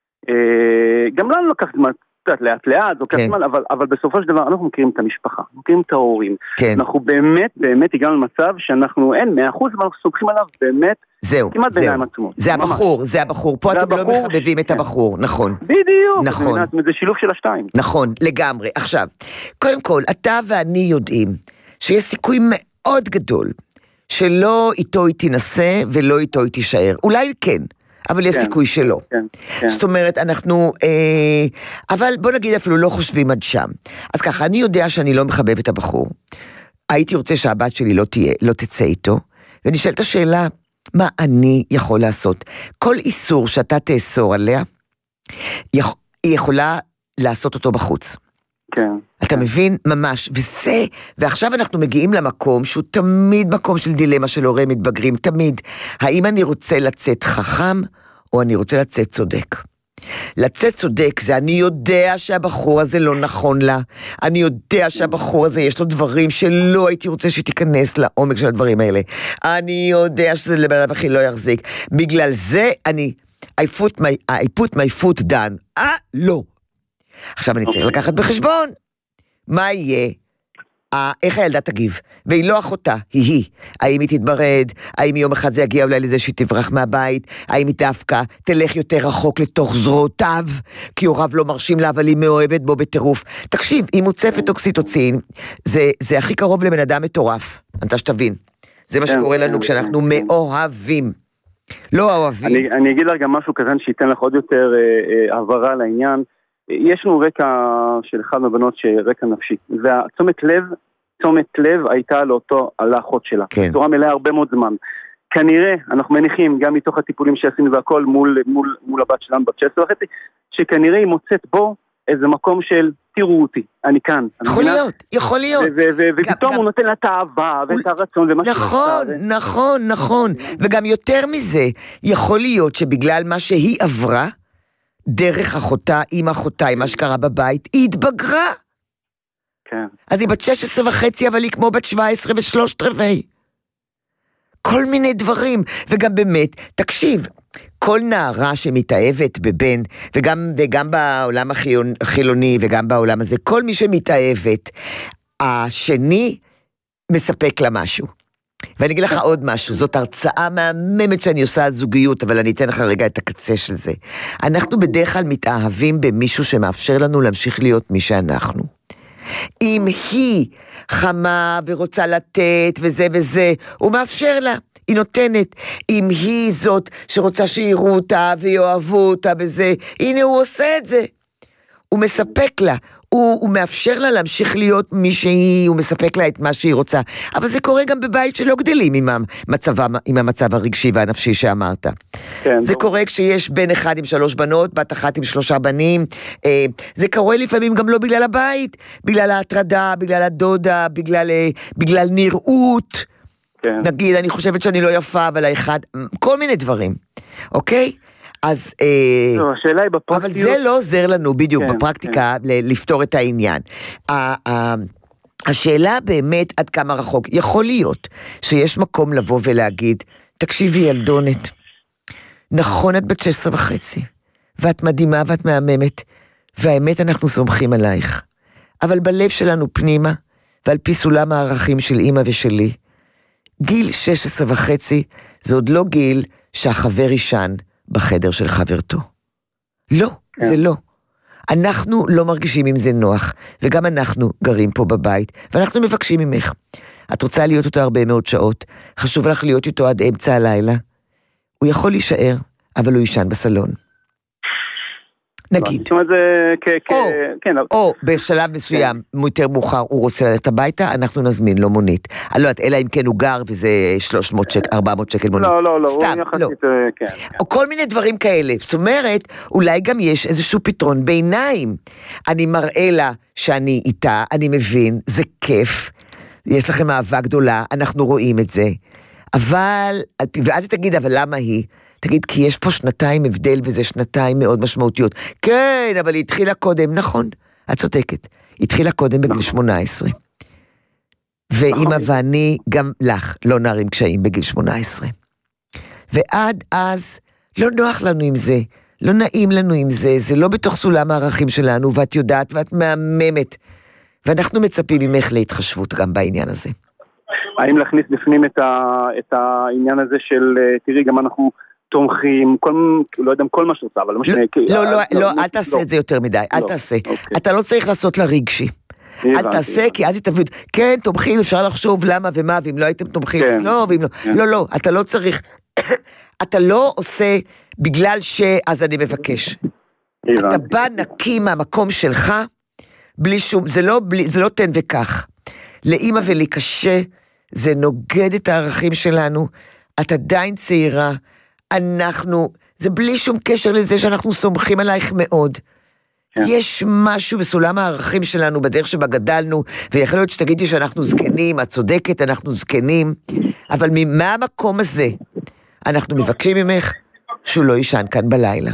גם לנו לקח זמן, לאט, אבל בסופו של דבר אנחנו מכירים את המשפחה, מכירים את ההורים. אנחנו באמת הגענו למצב שאנחנו אין 100%, אבל אנחנו סומכים עליו באמת, כמעט בעיניים עצמות. זה הבחור, פה אתם לא מחבבים את הבחור, נכון. בדיוק, זה שילוב של השתיים. נכון, לגמרי. עכשיו, קודם כל, אתה ואני יודעים שיש סיכוי מאוד גדול, שלא איתו היא תנסה ולא איתו היא תישאר. אולי כן. אבל יש סיכוי שלא. זאת אומרת, אנחנו, אבל בוא נגיד אפילו לא חושבים עד שם. אז ככה, אני יודע שאני לא מחבב את הבחור. הייתי רוצה שהבת שלי לא תצא איתו, ונשאלת השאלה, מה אני יכול לעשות? כל איסור שאתה תאסור עליה, היא יכולה לעשות אותו בחוץ. כן. אתה מבין? ממש. ועכשיו אנחנו מגיעים למקום שהוא תמיד מקום של דילמה של הורים מתבגרים, תמיד. האם אני רוצה לצאת חכם, או אני רוצה לצאת צודק? לצאת צודק זה אני יודע שהבחור הזה לא נכון לה, אני יודע שהבחור הזה יש לו דברים שלא הייתי רוצה שתיכנס לעומק של הדברים האלה, אני יודע שזה לבלב הכי לא יחזיק, בגלל זה I put my foot down, לא. עכשיו אני צריך לקחת בחשבון, מה יהיה איך הילדה תגיב? והיא לא אחותה, היא. האם היא תתברד? האם יום אחד זה יגיע אולי לזה שהיא תברח מהבית? האם היא דווקא תלך יותר רחוק לתוך זרועותיו? כי הוריו לא מרשים לה, אבל היא מאוהבת בו בטירוף. תקשיב, היא מוצפת אוקסיטוצין, זה הכי קרוב לבן אדם מטורף. אתה שתבין. זה מה שקורה לנו כשאנחנו מאוהבים. לא אוהבים. אני אגיד לך גם משהו כזה שייתן לך עוד יותר הבהרה לעניין. יש לנו רקע של אחד מהבנות שרקע נפשי, תשומת לב הייתה על האחות שלה, בצורה מלאה הרבה מאוד זמן. כנראה, אנחנו מניחים, גם מתוך הטיפולים שעשינו והכל מול הבת שלנו, בת 16 וחצי, שכנראה היא מוצאת בו איזה מקום של תראו אותי, אני כאן. יכול להיות. ופתאום הוא נותן לה את האהבה ואת הרצון ומה נכון. וגם יותר מזה, יכול להיות שבגלל מה שהיא עברה, דרך אחותה, עם אחותה, עם מה שקרה בבית, היא התבגרה. כן. אז היא בת 16 וחצי, אבל היא כמו בת 17 ו3/4. כל מיני דברים. וגם באמת, תקשיב, כל נערה שמתאהבת בבן, וגם בעולם החילוני, וגם בעולם הזה, כל מי שמתאהבת, השני מספק לה משהו. ואני אגיד לך עוד משהו, זאת הרצאה מהממת שאני עושה על זוגיות, אבל אני אתן לך רגע את הקצה של זה. אנחנו בדרך כלל מתאהבים במישהו שמאפשר לנו להמשיך להיות מי שאנחנו. אם היא חמה ורוצה לתת וזה, הוא מאפשר לה, היא נותנת. אם היא זאת שרוצה שיראו אותה ויאהבו אותה בזה, הנה הוא עושה את זה. הוא מספק לה, הוא מאפשר לה להמשיך להיות מי שהיא, הוא מספק לה את מה שהיא רוצה. אבל זה קורה גם בבית שלא גדלים עם המצב הרגשי והנפשי שאמרת. כן, זה קורה כשיש בן אחד עם 3 בנות, בת אחת עם 3 בנים. זה קורה לפעמים גם לא בגלל הבית, בגלל ההטרדה, בגלל הדודה, בגלל נראות. כן. נגיד, אני חושבת שאני לא יפה, אבל האחד, כל מיני דברים. אוקיי? אז, השאלה היא בפרקטיות. אבל זה לא עוזר לנו בדיוק בפרקטיקה לפתור את העניין. השאלה באמת עד כמה רחוק. יכול להיות שיש מקום לבוא ולהגיד, תקשיבי ילדונת, נכון את בת 16 וחצי, ואת מדהימה ואת מהממת, והאמת אנחנו סומכים עלייך. אבל בלב שלנו פנימה, ועל פי סולם הערכים של אמא ושלי, גיל 16 וחצי זה עוד לא גיל שהחבר ישן בחדר של חברתו. לא, זה לא. אנחנו לא מרגישים עם זה נוח, וגם אנחנו גרים פה בבית, ואנחנו מבקשים ממך. את רוצה להיות איתו הרבה מאוד שעות, חשוב לך להיות איתו עד אמצע הלילה. הוא יכול להישאר, אבל הוא ישן בסלון. נגיד. או בשלב מסוים, יותר מאוחר, הוא רוצה ללכת הביתה, אנחנו נזמין לו מונית. אני לא יודעת, אלא אם כן הוא גר, וזה 300 שקל, 400 שקל מונית. לא, סתם, לא. או כל מיני דברים כאלה. זאת אומרת, אולי גם יש איזשהו פתרון ביניים. אני מראה לה שאני איתה, אני מבין, זה כיף, יש לכם אהבה גדולה, אנחנו רואים את זה. אבל, ואז היא תגיד, אבל למה היא? תגיד, כי יש פה 2 הבדל, וזה 2 מאוד משמעותיות. כן, אבל היא התחילה קודם, נכון, את צודקת. היא התחילה קודם בגיל 18. ואמא ואני, גם לך, לא נערים קשיים בגיל 18. ועד אז, לא נוח לנו עם זה, לא נעים לנו עם זה, זה לא בתוך סולם הערכים שלנו, ואת יודעת, ואת מהממת. ואנחנו מצפים ממך להתחשבות גם בעניין הזה. האם להכניס בפנים את העניין הזה של, תראי, גם אנחנו תומכים, לא יודע כל מה שעושה, אבל לא משנה. לא, אל תעשה את זה יותר מדי, אל תעשה. אתה לא צריך לעשות לה רגשי. אל תעשה, כי אז היא תבין, כן, תומכים, אפשר לחשוב למה ומה, ואם לא הייתם תומכים, לא, ואם לא. לא, אתה לא צריך, אתה לא עושה בגלל אז אני מבקש. אתה בא נקי מהמקום שלך, בלי שום, זה לא תן וכך. לאמא ולי קשה, זה נוגד את הערכים שלנו, את עדיין צעירה, זה בלי שום קשר לזה שאנחנו סומכים עלייך מאוד. יש משהו בסולם הערכים שלנו, בדרך שבה גדלנו, ויכול להיות שתגידי שאנחנו זקנים, את צודקת, אנחנו זקנים, אבל ממה המקום הזה, אנחנו מבקשים ממך, שהוא לא יישן כאן בלילה.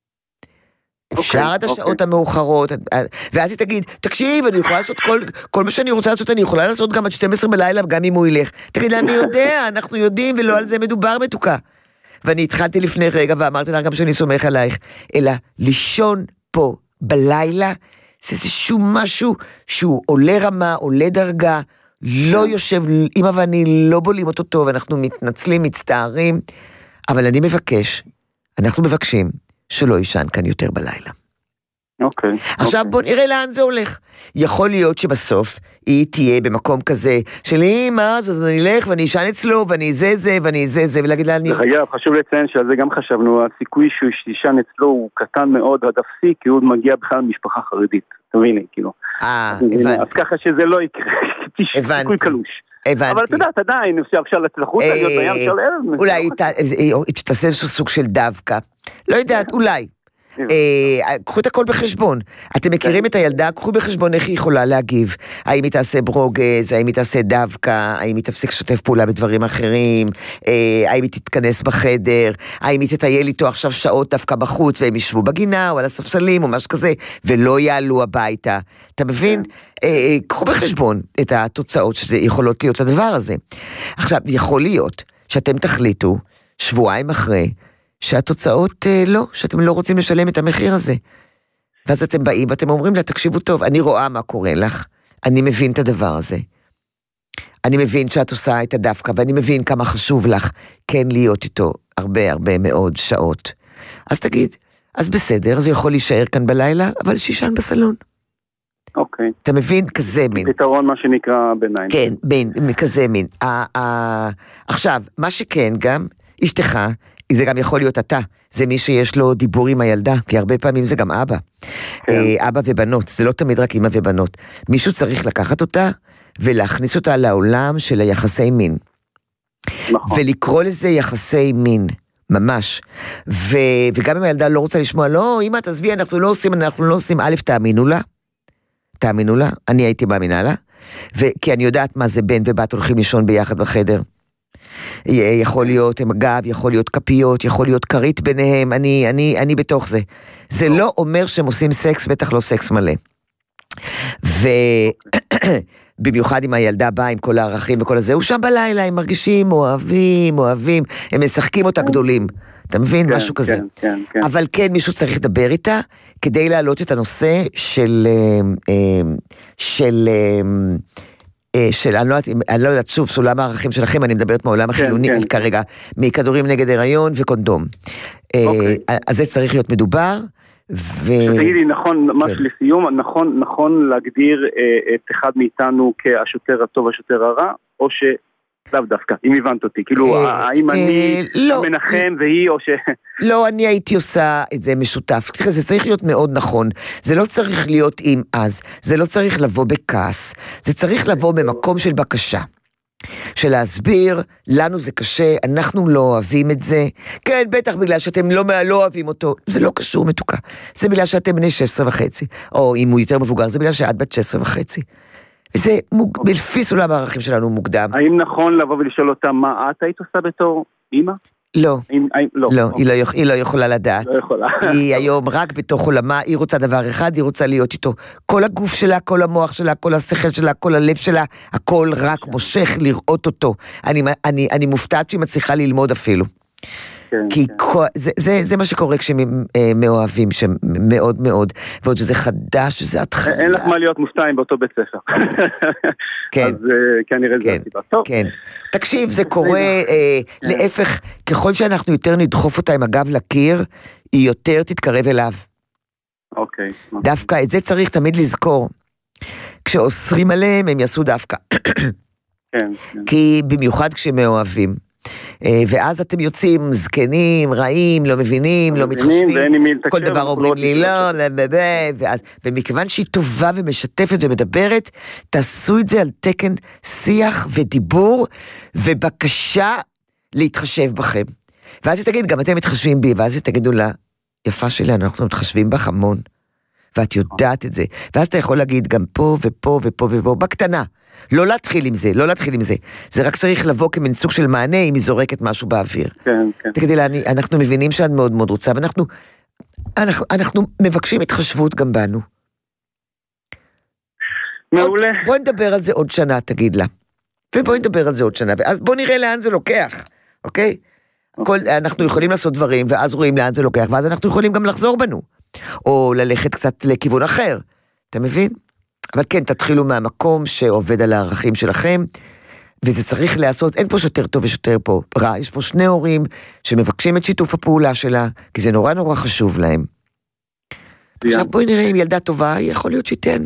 אפשר עד השעות המאוחרות, ואז היא תגיד, תקשיב, אני יכולה לעשות כל מה שאני רוצה לעשות, אני יכולה לעשות גם עד 12 בלילה, גם אם הוא ילך. תגיד לה, אני יודע, אנחנו יודעים, ולא על זה מדובר מתוקה. ואני התחלתי לפני רגע, ואמרתי לה גם שאני סומך עלייך, אלא לישון פה בלילה, זה איזשהו משהו שהוא עולה רמה, עולה דרגה, לא יושב, אמא ואני לא בולים אותו טוב, אנחנו מתנצלים, מצטערים, אבל אני מבקש, אנחנו מבקשים שלא יישן כאן יותר בלילה. אוקיי. עכשיו בוא נראה לאן זה הולך. יכול להיות שבסוף היא תהיה במקום כזה של אמא, אז אני אלך ואני אשן אצלו ואני זה ואני זה ולהגיד לה אני... אגב, חשוב לציין שעל זה גם חשבנו, הסיכוי שהוא ישן אצלו הוא קטן מאוד עד אפסי, כי הוא מגיע בכלל משפחה חרדית. תביני, כאילו. הבנתי. אז ככה שזה לא יקרה, סיכוי קלוש. הבנתי. אבל אתה יודעת, עדיין, אפשר לצלחות, להיות בים, אפשר לערב. אולי תעשה איזשהו סוג של דווקא. לא יודעת, אולי. קחו את הכל בחשבון. אתם מכירים את הילדה, קחו בחשבון איך היא יכולה להגיב. האם היא תעשה ברוגז, האם היא תעשה דווקא, האם היא תפסיק לשתף פעולה בדברים אחרים, האם היא תתכנס בחדר, האם היא תטייל איתו עכשיו שעות דווקא בחוץ, והם ישבו בגינה או על הספסלים או משהו כזה, ולא יעלו הביתה. אתה מבין? קחו בחשבון את התוצאות שזה יכולות להיות לדבר הזה. עכשיו, יכול להיות שאתם תחליטו שבועיים אחרי שהתוצאות לא, שאתם לא רוצים לשלם את המחיר הזה. ואז אתם באים ואתם אומרים לה, תקשיבו טוב, אני רואה מה קורה לך, אני מבין את הדבר הזה. אני מבין שאת עושה את הדווקא, ואני מבין כמה חשוב לך כן להיות איתו הרבה מאוד שעות. אז תגיד, אז בסדר, אז הוא יכול להישאר כאן בלילה, אבל שישן בסלון. אוקיי. אתה מבין? כזה מין. פתרון מה שנקרא ביניים. כן, כזה מין. עכשיו, מה שכן גם, אשתך, זה גם יכול להיות אתה, זה מי שיש לו דיבור עם הילדה, כי הרבה פעמים זה גם אבא. כן. אבא ובנות, זה לא תמיד רק אמא ובנות. מישהו צריך לקחת אותה, ולהכניס אותה לעולם של היחסי מין. נכון. ולקרוא לזה יחסי מין, ממש. וגם אם הילדה לא רוצה לשמוע, לא, אמא תעזבי, אנחנו לא עושים, א', תאמינו לה, אני הייתי מאמינה לה, כי אני יודעת מה זה בן ובת הולכים לישון ביחד בחדר. יכול להיות מגב, יכול להיות כפיות, יכול להיות קרית ביניהם, אני בתוך זה. זה לא אומר שהם עושים סקס, בטח לא סקס מלא. ובמיוחד עם הילדה באה עם כל הערכים וכל הזה, הוא שם בלילה, הם מרגישים אוהבים, הם משחקים אותה גדולים. אתה מבין? משהו כזה. אבל כן, מישהו צריך לדבר איתה, כדי להעלות את הנושא אני לא יודעת, שוב, סולם הערכים שלכם, אני מדברת מהעולם החילוני כרגע, מכדורים נגד הריון וקונדום. אז זה צריך להיות מדובר, תגידי, נכון, ממש לסיום, נכון להגדיר את אחד מאיתנו כהשוטר הטוב, השוטר הרע, או לאו דווקא, אם הבנת אותי, כאילו, האם אני מנחם והיא או ש... לא, אני הייתי עושה את זה משותף, זה צריך להיות מאוד נכון, זה לא צריך להיות עם אז, זה לא צריך לבוא בכעס, זה צריך לבוא במקום של בקשה, של להסביר, לנו זה קשה, אנחנו לא אוהבים את זה, כן, בטח בגלל שאתם לא אוהבים אותו, זה לא קשור מתוקה, זה בגלל שאתם בני 16.5, או אם הוא יותר מבוגר, זה בגלל שאת בת 16.5, וזה לפי סולם הערכים שלנו מוקדם. האם נכון לבוא ולשאול אותה מה את היית עושה בתור אמא? לא, היא לא יכולה לדעת. לא יכולה. היא היום רק בתוך עולמה, היא רוצה דבר אחד, היא רוצה להיות איתו. כל הגוף שלה, כל המוח שלה, כל השכל שלה, כל הלב שלה, הכל רק מושך לראות אותו. אני מופתעת שהיא מצליחה ללמוד אפילו. כי זה מה שקורה כשמאוהבים, שמאוד מאוד, ועוד שזה חדש, שזה התחלה. אין לך מה להיות מופתעים באותו בית ספר. כן. אז כנראה זה הסיבה. טוב. כן. תקשיב, זה קורה להפך, ככל שאנחנו יותר נדחוף אותה עם הגב לקיר, היא יותר תתקרב אליו. אוקיי. דווקא את זה צריך תמיד לזכור. כשאוסרים עליהם, הם יעשו דווקא. כן. כי במיוחד כשמאוהבים. ואז אתם יוצאים זקנים, רעים, לא מבינים, לא מתחשבים, כל דבר אומרים לי לא, ומכיוון שהיא טובה ומשתפת ומדברת, תעשו את זה על תקן שיח ודיבור ובקשה להתחשב בכם. ואז היא תגיד, גם אתם מתחשבים בי, ואז היא תגידו לה, יפה שלי, אנחנו מתחשבים בך המון, ואת יודעת את זה, ואז אתה יכול להגיד גם פה ופה ופה ופה, בקטנה, לא להתחיל עם זה, זה רק צריך לבוא כמין סוג של מענה אם היא זורקת משהו באוויר. כן. תגידי לה, אנחנו מבינים שאת מאוד מאוד רוצה, ואנחנו מבקשים התחשבות גם בנו. מעולה. בואי נדבר על זה עוד שנה, תגיד לה. ובואי נדבר על זה עוד שנה, ואז בואי נראה לאן זה לוקח, אוקיי? אנחנו יכולים לעשות דברים, ואז רואים לאן זה לוקח, ואז אנחנו יכולים גם לחזור בנו, או ללכת קצת לכיוון אחר. אתה מבין? אבל כן, תתחילו מהמקום שעובד על הערכים שלכם, וזה צריך לעשות, אין פה שוטר טוב ושוטר פה רע, יש פה שני הורים שמבקשים את שיתוף הפעולה שלה, כי זה נורא נורא חשוב להם. עכשיו בואי נראה אם ילדה טובה, יכול להיות שהיא תהנה.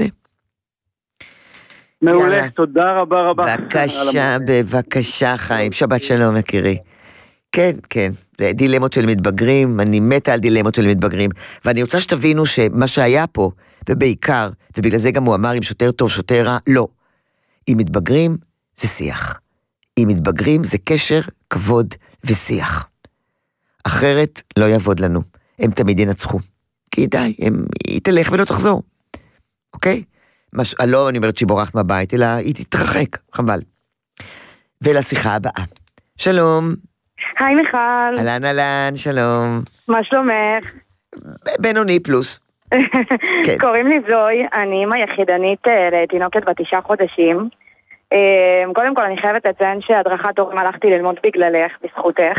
מעולה, תודה רבה רבה. בבקשה, בבקשה חיים, שבת שלום יקירי. כן, כן, זה דילמות של מתבגרים, אני מתה על דילמות של מתבגרים, ואני רוצה שתבינו שמה שהיה פה, ובעיקר, ובגלל זה גם הוא אמר אם שוטר טוב, שוטר רע, לא. אם מתבגרים, זה שיח. אם מתבגרים, זה קשר, כבוד ושיח. אחרת לא יעבוד לנו, הם תמיד ינצחו. כי די, היא תלך ולא תחזור. אוקיי? לא, אני אומרת שהיא בורחת מהבית, אלא היא תתרחק, חבל. ולשיחה הבאה. שלום. היי מיכל. אהלן, שלום. מה שלומך? בינוני פלוס. כן. קוראים לי זוי, אני אמא יחידנית לתינוקת בת 9 חודשים. קודם כל אני חייבת לציין שהדרכת הורים הלכתי ללמוד בגללך, בזכותך.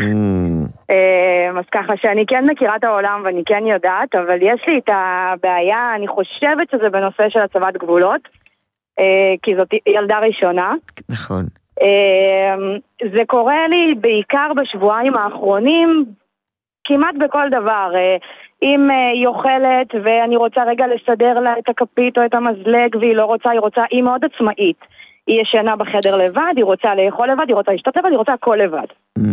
אז ככה שאני כן מכירה את העולם ואני כן יודעת, אבל יש לי את הבעיה, אני חושבת שזה בנושא של הצבת גבולות, כי זאת ילדה ראשונה. נכון. זה קורה לי בעיקר בשבועיים האחרונים, כמעט בכל דבר. אם היא אוכלת ואני רוצה רגע לסדר לה את הכפית או את המזלג והיא לא רוצה, היא מאוד עצמאית. היא ישנה בחדר לבד, היא רוצה לאכול לבד, היא רוצה להשתתף לבד, היא רוצה הכל לבד.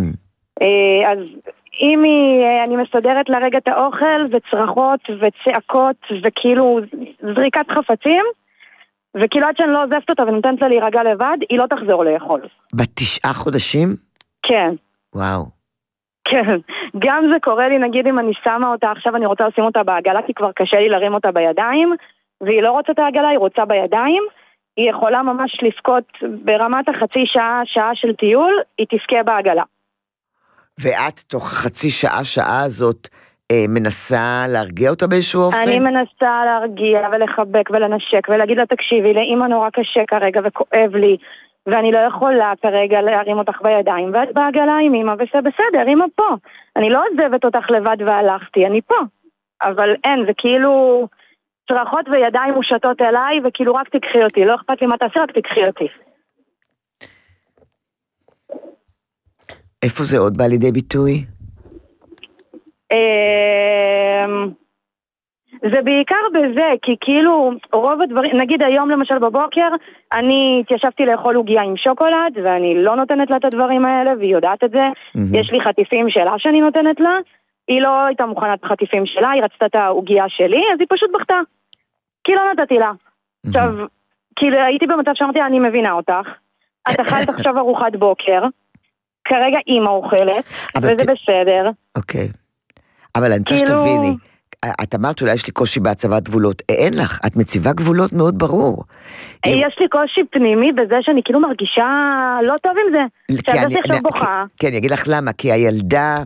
אז אם אני מסדרת לה רגע את האוכל וצרחות וצעקות וכאילו זריקת חפצים, וכאילו עד שאני לא עוזבת אותה ונותנת לה להירגע לבד, היא לא תחזור לאכול. בת 9 חודשים? כן. וואו. כן, גם זה קורה לי, נגיד אם אני שמה אותה, עכשיו אני רוצה לשים אותה בעגלה, כי כבר קשה לי להרים אותה בידיים, והיא לא רוצה את העגלה, היא רוצה בידיים, היא יכולה ממש לפקות ברמת החצי שעה של טיול, היא תפקה בעגלה. ואת תוך חצי שעה הזאת מנסה להרגיע אותה באיזשהו אופן? אני מנסה להרגיע ולחבק ולנשק ולהגיד לה תקשיבי, לאמא נורא קשה כרגע וכואב לי, ואני לא יכולה כרגע להרים אותך בידיים, ואת בעגלה עם אמא, וזה בסדר, אמא פה. אני לא עוזבת אותך לבד והלכתי, אני פה. אבל אין, זה כאילו צרחות וידיים מושטות אליי, וכאילו רק תקחי אותי, לא אכפת לי מה תעשה, רק תקחי אותי. איפה זה עוד בא לידי ביטוי? זה בעיקר בזה, כי כאילו רוב הדברים, נגיד היום למשל בבוקר, אני התיישבתי לאכול עוגיה עם שוקולד, ואני לא נותנת לה את הדברים האלה, והיא יודעת את זה. יש לי חטיפים שלה שאני נותנת לה, היא לא הייתה מוכנה את החטיפים שלה, היא רצתה את העוגיה שלי, אז היא פשוט בכתה. כי לא נתתי לה. עכשיו, כאילו הייתי במצב שאמרתי, אני מבינה אותך, את אכלת עכשיו ארוחת בוקר, כרגע אמא אוכלת, וזה בסדר. אוקיי. אבל אני רוצה שתביני, את אמרת שאולי יש לי קושי בהצבת גבולות, אין לך, את מציבה גבולות מאוד ברור. יש לי קושי פנימי בזה שאני כאילו מרגישה לא טוב עם זה, שהילדה עכשיו בוכה. כן, אני אגיד לך למה, כי הילדה,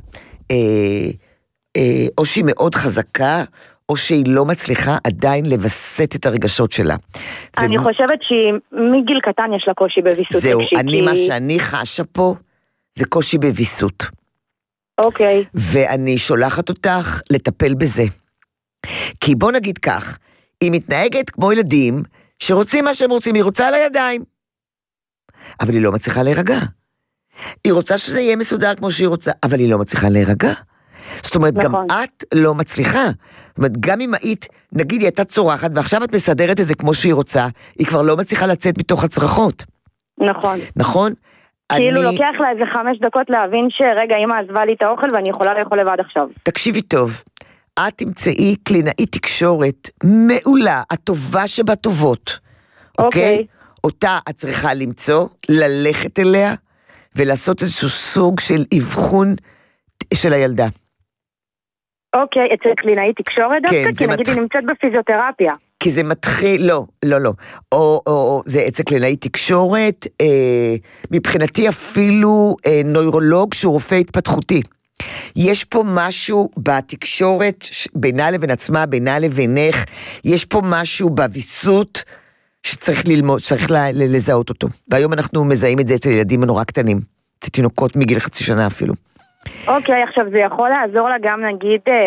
או שהיא מאוד חזקה, או שהיא לא מצליחה עדיין לבסט את הרגשות שלה. אני חושבת שהיא מגיל קטן יש לה קושי בביסות. זהו, מה שאני חשה פה, זה קושי בביסות. אוקיי. ואני שולחת אותך לטפל בזה. כי בוא נגיד כך, היא מתנהגת כמו ילדים שרוצים מה שהם רוצים, היא רוצה על הידיים. אבל היא לא מצליחה להירגע. היא רוצה שזה יהיה מסודר כמו שהיא רוצה, אבל היא לא מצליחה להירגע. זאת אומרת, נכון. גם את לא מצליחה. זאת אומרת, גם אם היית, נגיד היא הייתה צורחת, ועכשיו את מסדרת את זה כמו שהיא רוצה, היא כבר לא מצליחה לצאת מתוך הצרחות. נכון. נכון? כאילו לוקח לה איזה 5 דקות להבין שרגע אמא עזבה לי את האוכל ואני יכולה לאכול לבד עכשיו. תקשיבי טוב, את תמצאי קלינאית תקשורת מעולה, הטובה שבטובות. אוקיי? אותה את צריכה למצוא, ללכת אליה, ולעשות איזשהו סוג של אבחון של הילדה. אוקיי, אצל קלינאית תקשורת דווקא? כי נגיד היא נמצאת בפיזיותרפיה. כי זה מתחיל, לא. או זה אצל קלינאית תקשורת, מבחינתי אפילו נוירולוג שהוא רופא התפתחותי. יש פה משהו בתקשורת בינה לבין עצמה, בינה לבינך, יש פה משהו בוויסות שצריך ללמוד, צריך לזהות אותו. והיום אנחנו מזהים את זה אצל ילדים נורא קטנים, אצל תינוקות מגיל 0.5 שנה אפילו. אוקיי, עכשיו זה יכול לעזור לה גם נגיד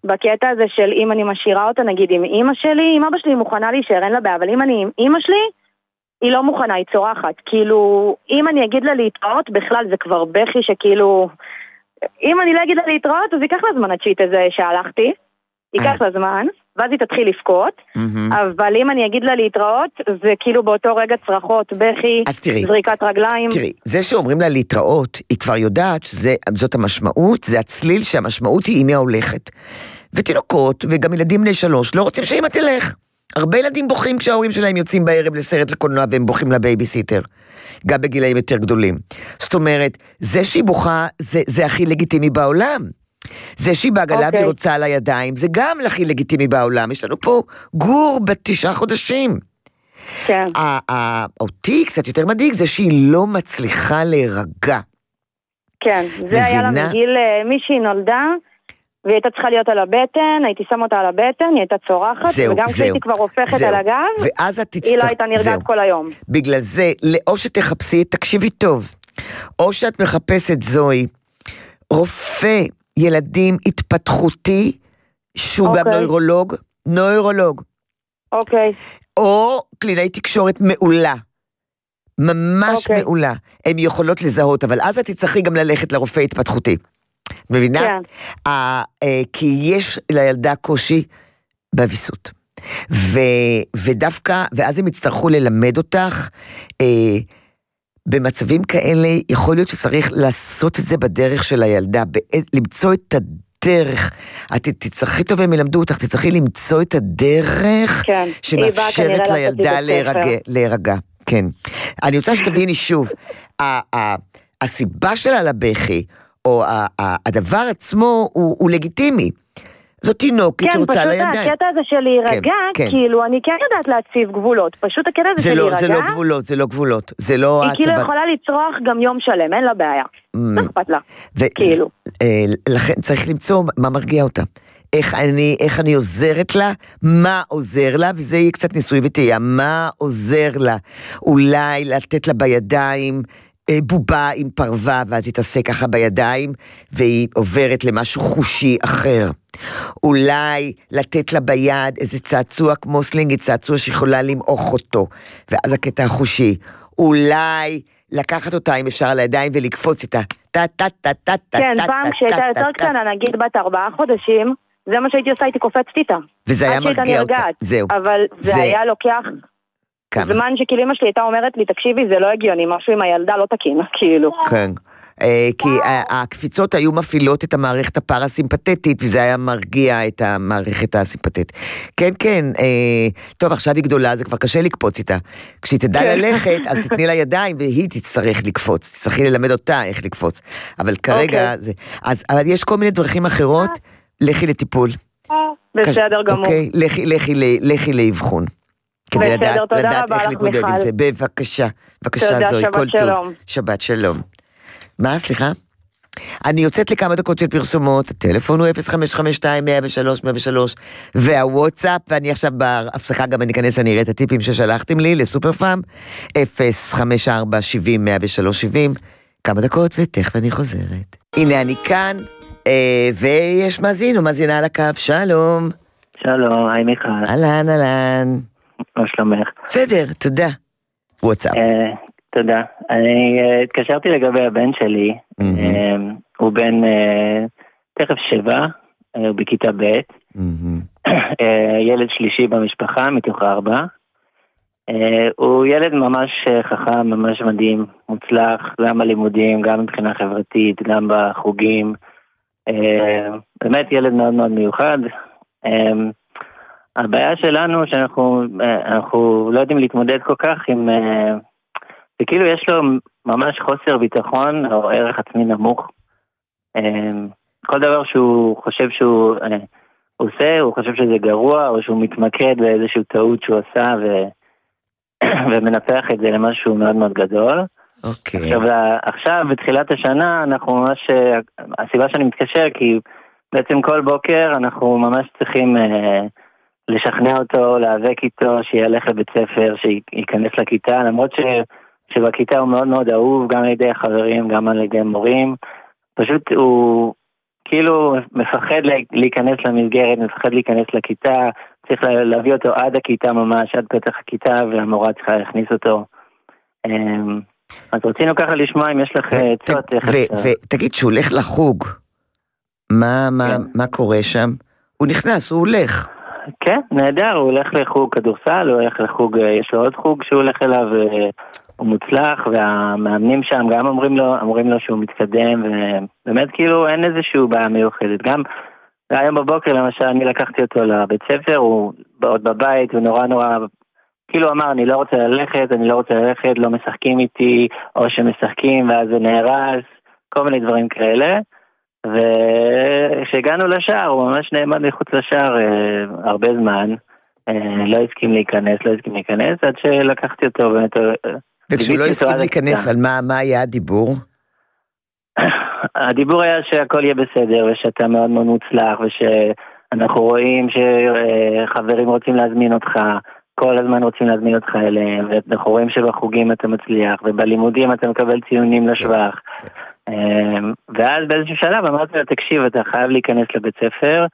בקטע הזה של אם אני משאירה אותה, נגיד עם אמא שלי, אם אבא שלי מוכנה להישאר, אין לה בעיה, אבל אם אני עם אמא שלי, היא לא מוכנה, היא צורחת. כאילו, אם אני אגיד לה להתראות, בכלל זה כבר בכי שכאילו, אם אני לא אגיד לה להתראות, אז ייקח לה זמן הצ'יט הזה שהלכתי, ייקח לה זמן, ואז היא תתחיל לבכות, אבל אם אני אגיד לה להתראות, זה כאילו באותו רגע צרחות, בכי, זריקת רגליים. תראי, זה שאומרים לה להתראות, היא כבר יודעת שזאת המשמעות, זה הצליל שהמשמעות היא אמא הולכת. ותינוקות, וגם ילדים בני 3, לא רוצים שאמא תלך. הרבה ילדים בוכים כשההורים שלהם יוצאים בערב לסרט לקולנוע, והם בוכים לבייביסיטר. גם בגילאים יותר גדולים. זאת אומרת, זה שהיא בוכה, זה הכי לגיטימי בעולם. זה שהיא בעגלה והיא רוצה על הידיים, זה גם הכי לגיטימי בעולם. יש לנו פה גור ב9 חודשים. כן. אותי קצת יותר מדאיג, זה שהיא לא מצליחה להירגע. כן, זה היה לה מגיל, מישהי נולדה, והיא הייתה צריכה להיות על הבטן, הייתי שם אותה על הבטן, היא הייתה צורחת, וגם כשהייתי כבר הופכת על הגב, היא לא הייתה נרגעת כל היום. בגלל זה, או שתחפשי, תקשיבי טוב, או שאת מחפשת זוהי, רופא ילדים התפתחותי, שהוא גם נוירולוג. אוקיי. או קלינאי תקשורת מעולה. ממש מעולה. הן יכולות לזהות, אבל אז את תצטרכי גם ללכת לרופא התפתחותי. מבינה? כן. כי יש לילדה קושי בוויסות. ודווקא, ואז הם יצטרכו ללמד אותך, במצבים כאלה, יכול להיות שצריך לעשות את זה בדרך של הילדה, למצוא את הדרך. את תצטרכי טוב, הם ילמדו אותך, תצטרכי למצוא את הדרך, כן. שמאפשרת לילדה להירגע. כן. אני רוצה שתביני שוב, הסיבה שלה לבכי, או הדבר עצמו הוא לגיטימי. זאת תינוקית שרוצה על הידיים. כן, פשוט הקטע הזה של להירגע, כאילו, אני כן יודעת להציב גבולות. פשוט הקטע הזה של להירגע. זה לא גבולות, זה לא גבולות. זה לא היא כאילו יכולה לצרוח גם יום שלם, אין לה בעיה. לא אכפת לה. כאילו. לכן צריך למצוא מה מרגיע אותה. איך אני עוזרת לה, מה עוזר לה, וזה יהיה קצת ניסוי וטעייה, מה עוזר לה. אולי לתת לה בידיים, בובה עם פרווה, ואז היא תעשה ככה בידיים, והיא עוברת למשהו חושי אחר. אולי לתת לה ביד איזה צעצוע כמו סלינגית, צעצוע שיכולה למעוך אותו, ואז הקטע החושי. אולי לקחת אותה, אם אפשר, על הידיים ולקפוץ איתה. כן, פעם כשהייתה יותר קטנה, נגיד בת 4 חודשים, זה מה שהייתי עושה, הייתי קופצת איתה. וזה היה מרגיע אותה. זהו. אבל זה היה לוקח זמן שכאילו אמא שלי הייתה אומרת לי, תקשיבי, זה לא הגיוני, משהו עם הילדה לא תקין, כאילו. כן. כי הקפיצות היו מפעילות את המערכת הפרסימפטית, וזה היה מרגיע את המערכת הסימפטית. כן, כן, טוב, עכשיו היא גדולה, זה כבר קשה לקפוץ איתה. כשהיא תדע ללכת, אז תתני לה ידיים, והיא תצטרך לקפוץ. תצטרכי ללמד אותה איך לקפוץ. אבל כרגע זה... אבל יש כל מיני דרכים אחרות, לכי לטיפול. בסדר גמור. אוקיי, לכי לאבחון. כדי לדעת איך להתמודד עם זה. בבקשה, בבקשה זוהי, כל טוב. שבת שלום. מה, סליחה? אני יוצאת לכמה דקות של פרסומות, הטלפון הוא 0552-103-103, והוואטסאפ, ואני עכשיו בהפסקה גם אני אכנס, אני אראה את הטיפים ששלחתם לי לסופר פארם, 054-70-103-70, כמה דקות ותכף אני חוזרת. הנה אני כאן, ויש מאזין או מאזינה על הקו, שלום. שלום, היי מיכל. אהלן, אהלן. מה שלומך? בסדר, תודה. וואטסאפ. תודה. אני התקשרתי לגבי הבן שלי, הוא בן תכף 7, הוא בכיתה ב', ילד שלישי במשפחה מתוך 4, הוא ילד ממש חכם, ממש מדהים, מוצלח, גם בלימודים, גם מבחינה חברתית, גם בחוגים, באמת ילד מאוד מאוד מיוחד. הבעיה שלנו שאנחנו לא יודעים להתמודד כל כך עם... וכאילו יש לו ממש חוסר ביטחון או ערך עצמי נמוך. כל דבר שהוא חושב שהוא עושה, הוא חושב שזה גרוע, או שהוא מתמקד באיזושהי טעות שהוא עשה, ומנפח את זה למשהו מאוד מאוד גדול. אוקיי. עכשיו, בתחילת השנה, אנחנו ממש, הסיבה שאני מתקשר, כי בעצם כל בוקר אנחנו ממש צריכים לשכנע אותו, להיאבק איתו, שילך לבית ספר, שייכנס לכיתה, למרות שבכיתה הוא מאוד מאוד אהוב, גם על ידי החברים, גם על ידי מורים. פשוט הוא כאילו מפחד להיכנס למסגרת, מפחד להיכנס לכיתה, צריך להביא אותו עד הכיתה ממש, עד פתח הכיתה, והמורה צריכה להכניס אותו. אז רצינו ככה לשמוע אם יש לך עצות. ותגיד שהוא הולך לחוג, מה קורה שם? הוא נכנס, הוא הולך. כן, נהדר, הוא הולך לחוג כדורסל, הוא הולך לחוג, יש לו עוד חוג שהוא הולך אליו, הוא מוצלח, והמאמנים שם גם אומרים לו שהוא מתקדם, ובאמת כאילו אין איזשהו בעיה מיוחדת. גם היום בבוקר למשל אני לקחתי אותו לבית ספר, הוא עוד בבית, הוא נורא כאילו אמר, אני לא רוצה ללכת, לא משחקים איתי, או שמשחקים ואז זה נהרס, כל מיני דברים כאלה. וכשהגענו לשער, הוא ממש נעמד מחוץ לשער הרבה זמן, לא הסכים להיכנס, עד שלקחתי אותו באמת. וכשהוא לא הסכים להיכנס, על מה היה הדיבור? הדיבור היה שהכל יהיה בסדר, ושאתה מאוד מאוד מוצלח, ושאנחנו רואים שחברים רוצים להזמין אותך, כל הזמן רוצים להזמין אותך אליהם, ואנחנו רואים שבחוגים אתה מצליח, ובלימודים אתה מקבל ציונים לשבח. ואז באיזשהו שלב אמרתי לו, תקשיב, אתה חייב להיכנס לבית ספר,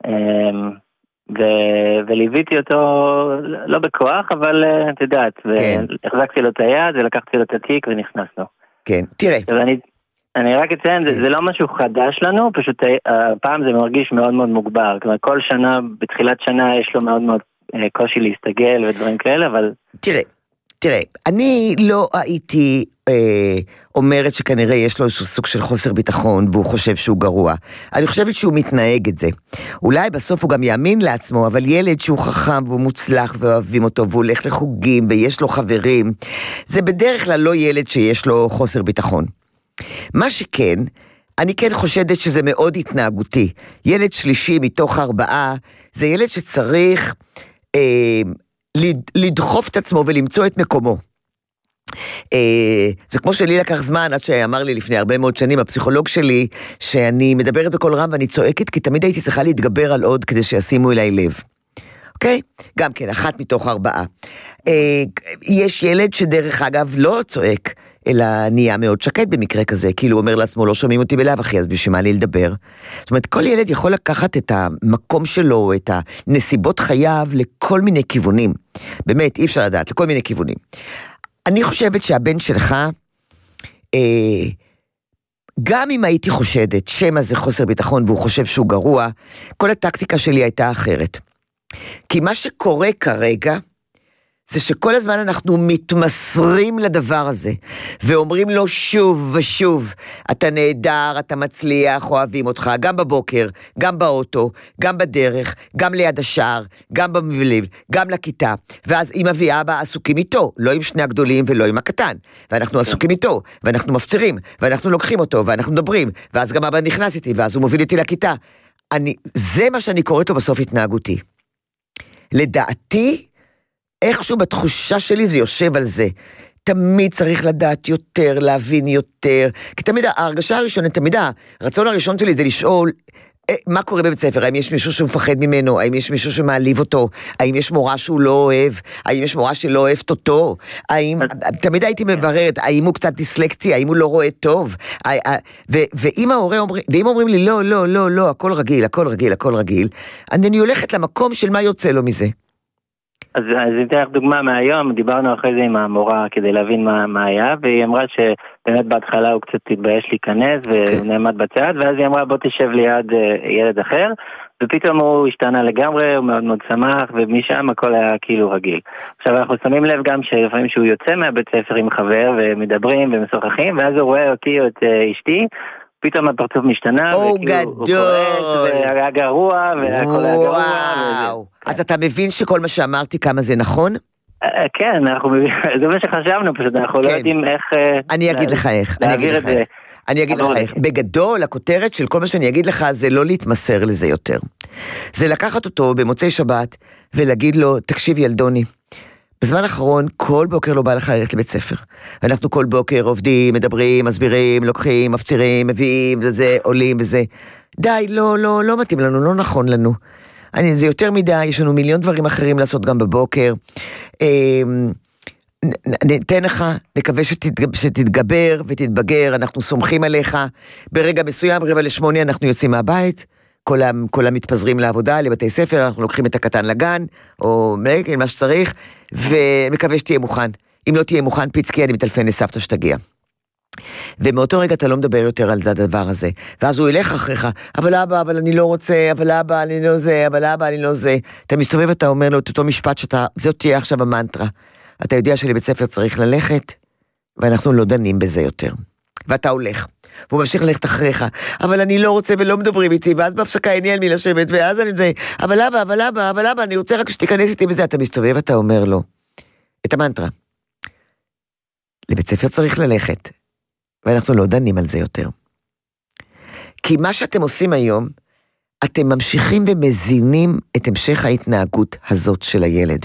וליוויתי אותו לא בכוח, אבל את יודעת, והחזקתי לו את היד ולקחתי לו את התיק ונכנסנו. כן, תראה. אני רק אציין, זה לא משהו חדש לנו, פשוט הפעם זה מרגיש מאוד מאוד מוגבר, כלומר כל שנה, בתחילת שנה יש לו מאוד מאוד קושי להסתגל ודברים כאלה, אבל... תראה, אני לא הייתי אומרת שכנראה יש לו איזשהו סוג של חוסר ביטחון, והוא חושב שהוא גרוע. אני חושבת שהוא מתנהג את זה. אולי בסוף הוא גם יאמין לעצמו, אבל ילד שהוא חכם והוא מוצלח ואוהבים אותו, והוא הולך לחוגים ויש לו חברים, זה בדרך כלל לא ילד שיש לו חוסר ביטחון. מה שכן, אני כן חושדת שזה מאוד התנהגותי. ילד שלישי מתוך 4, זה ילד שצריך לדחוף את עצמו ולמצוא את מקומו. זה כמו שלי לקח זמן, עד שאמר לי לפני הרבה מאוד שנים, הפסיכולוג שלי, שאני מדברת בכל רם ואני צועקת, כי תמיד הייתי צריכה להתגבר על עוד כדי שישימו אליי לב. אוקיי? גם כן, 1 מתוך 4. יש ילד שדרך אגב לא צועק, אלא נהיה מאוד שקט במקרה כזה, כאילו הוא אומר לעצמו, לא שומעים אותי בלב אחי, אז בשביל מה לי לדבר? זאת אומרת, כל ילד יכול לקחת את המקום שלו, את הנסיבות חייו, לכל מיני כיוונים. באמת, אי אפשר לדעת, לכל מיני כיוונים. אני חושבת שהבן שלך, גם אם הייתי חושדת, שמה זה חוסר ביטחון, והוא חושב שהוא גרוע, כל הטקטיקה שלי הייתה אחרת. כי מה שקורה כרגע, זה שכל הזמן אנחנו מתמסרים לדבר הזה, ואומרים לו שוב ושוב, אתה נהדר, אתה מצליח, אוהבים אותך, גם בבוקר, גם באוטו, גם בדרך, גם ליד השער, גם במבלים, גם לכיתה, ואז אמא ואבא עסוקים איתו, לא עם שני הגדולים ולא עם הקטן, ואנחנו עסוקים איתו, ואנחנו מפצירים, ואנחנו לוקחים אותו, ואנחנו מדברים, ואז גם אבא נכנס איתי, ואז הוא מוביל אותי לכיתה. זה מה שאני קוראת לו בסוף התנהגותי. לדעתי, איכשהו בתחושה שלי זה יושב על זה. תמיד צריך לדעת יותר, להבין יותר, כי תמיד ההרגשה הראשונית, תמיד הרצון הראשון שלי זה לשאול, מה קורה בבית ספר? האם יש מישהו שמפחד ממנו? האם יש מישהו שמעליב אותו? האם יש מורה שהוא לא אוהב? האם יש מורה שלא אוהבת אותו? תמיד הייתי מבררת, האם הוא קצת דיסלקציה? האם הוא לא רואה טוב? ואם אומרים לי, לא, לא, לא, לא, הכל רגיל, הכל רגיל, הכל רגיל, אני הולכת למקום של מה יוצא לו מזה. אז ניתן לך דוגמה מהיום, דיברנו אחרי זה עם המורה כדי להבין מה היה, והיא אמרה שבאמת בהתחלה הוא קצת התבייש להיכנס, והוא נעמד בצד, ואז היא אמרה בוא תשב ליד ילד אחר, ופתאום הוא השתנה לגמרי, הוא מאוד מאוד שמח, ומשם הכל היה כאילו רגיל. עכשיו אנחנו שמים לב גם שלפעמים שהוא יוצא מהבית ספר עם חבר, ומדברים ומשוחחים, ואז הוא רואה אותי או את אשתי, פתאום הפרצוף משתנה, וכאילו הוא כועס, והיה גרוע, והכל היה גרוע. אז אתה מבין שכל מה שאמרתי כמה זה נכון? כן, זה מה שחשבנו פשוט, אנחנו לא יודעים איך... אני אגיד לך איך, אני אגיד לך איך. בגדול, הכותרת של כל מה שאני אגיד לך, זה לא להתמסר לזה יותר. זה לקחת אותו במוצאי שבת, ולהגיד לו, תקשיב ילדוני, בזמן האחרון, כל בוקר לא בא לך ללכת לבית ספר. ואנחנו כל בוקר עובדים, מדברים, מסבירים, לוקחים, מפצירים, מביאים, וזה, עולים וזה. די, לא מתאים לנו, לא נכון לנו. זה יותר מדי, יש לנו מיליון דברים אחרים לעשות גם בבוקר. ניתן לך, נקווה שתתגבר ותתבגר, אנחנו סומכים עליך, ברגע מסוים, 7:45 אנחנו יוצאים מהבית, כולם מתפזרים לעבודה, לבתי ספר, אנחנו לוקחים את הקטן לגן, או מה שצריך, ומקווה שתהיה מוכן. אם לא תהיה מוכן, פיצקי, אני מטלפן לסבתא שתגיע. ומאותו רגע אתה לא מדבר יותר על זה הדבר הזה, ואז הוא ילך אחריך, אבל אבא, אבל אני לא רוצה, אבל אבא, אני לא זה, אבל אבא, אני לא זה. אתה מסתובב, אתה אומר לו את אותו משפט זאת תהיה עכשיו המנטרה. אתה יודע שלבית ספר צריך ללכת, ואנחנו לא דנים בזה יותר. ואתה הולך, והוא ממשיך ללכת אחריך, אבל אני לא רוצה ולא מדברים איתי, ואז בהפסקה אין לי על מי לשבת, ואז אני זה, אבל אבא, אבל אבא, אבל אבא, אני רוצה רק שתיכנס איתי בזה. אתה מסתובב, אתה אומר לו את המנטרה. לבית ספר צריך ללכת, ואנחנו לא דנים על זה יותר. כי מה שאתם עושים היום, אתם ממשיכים ומזינים את המשך ההתנהגות הזאת של הילד.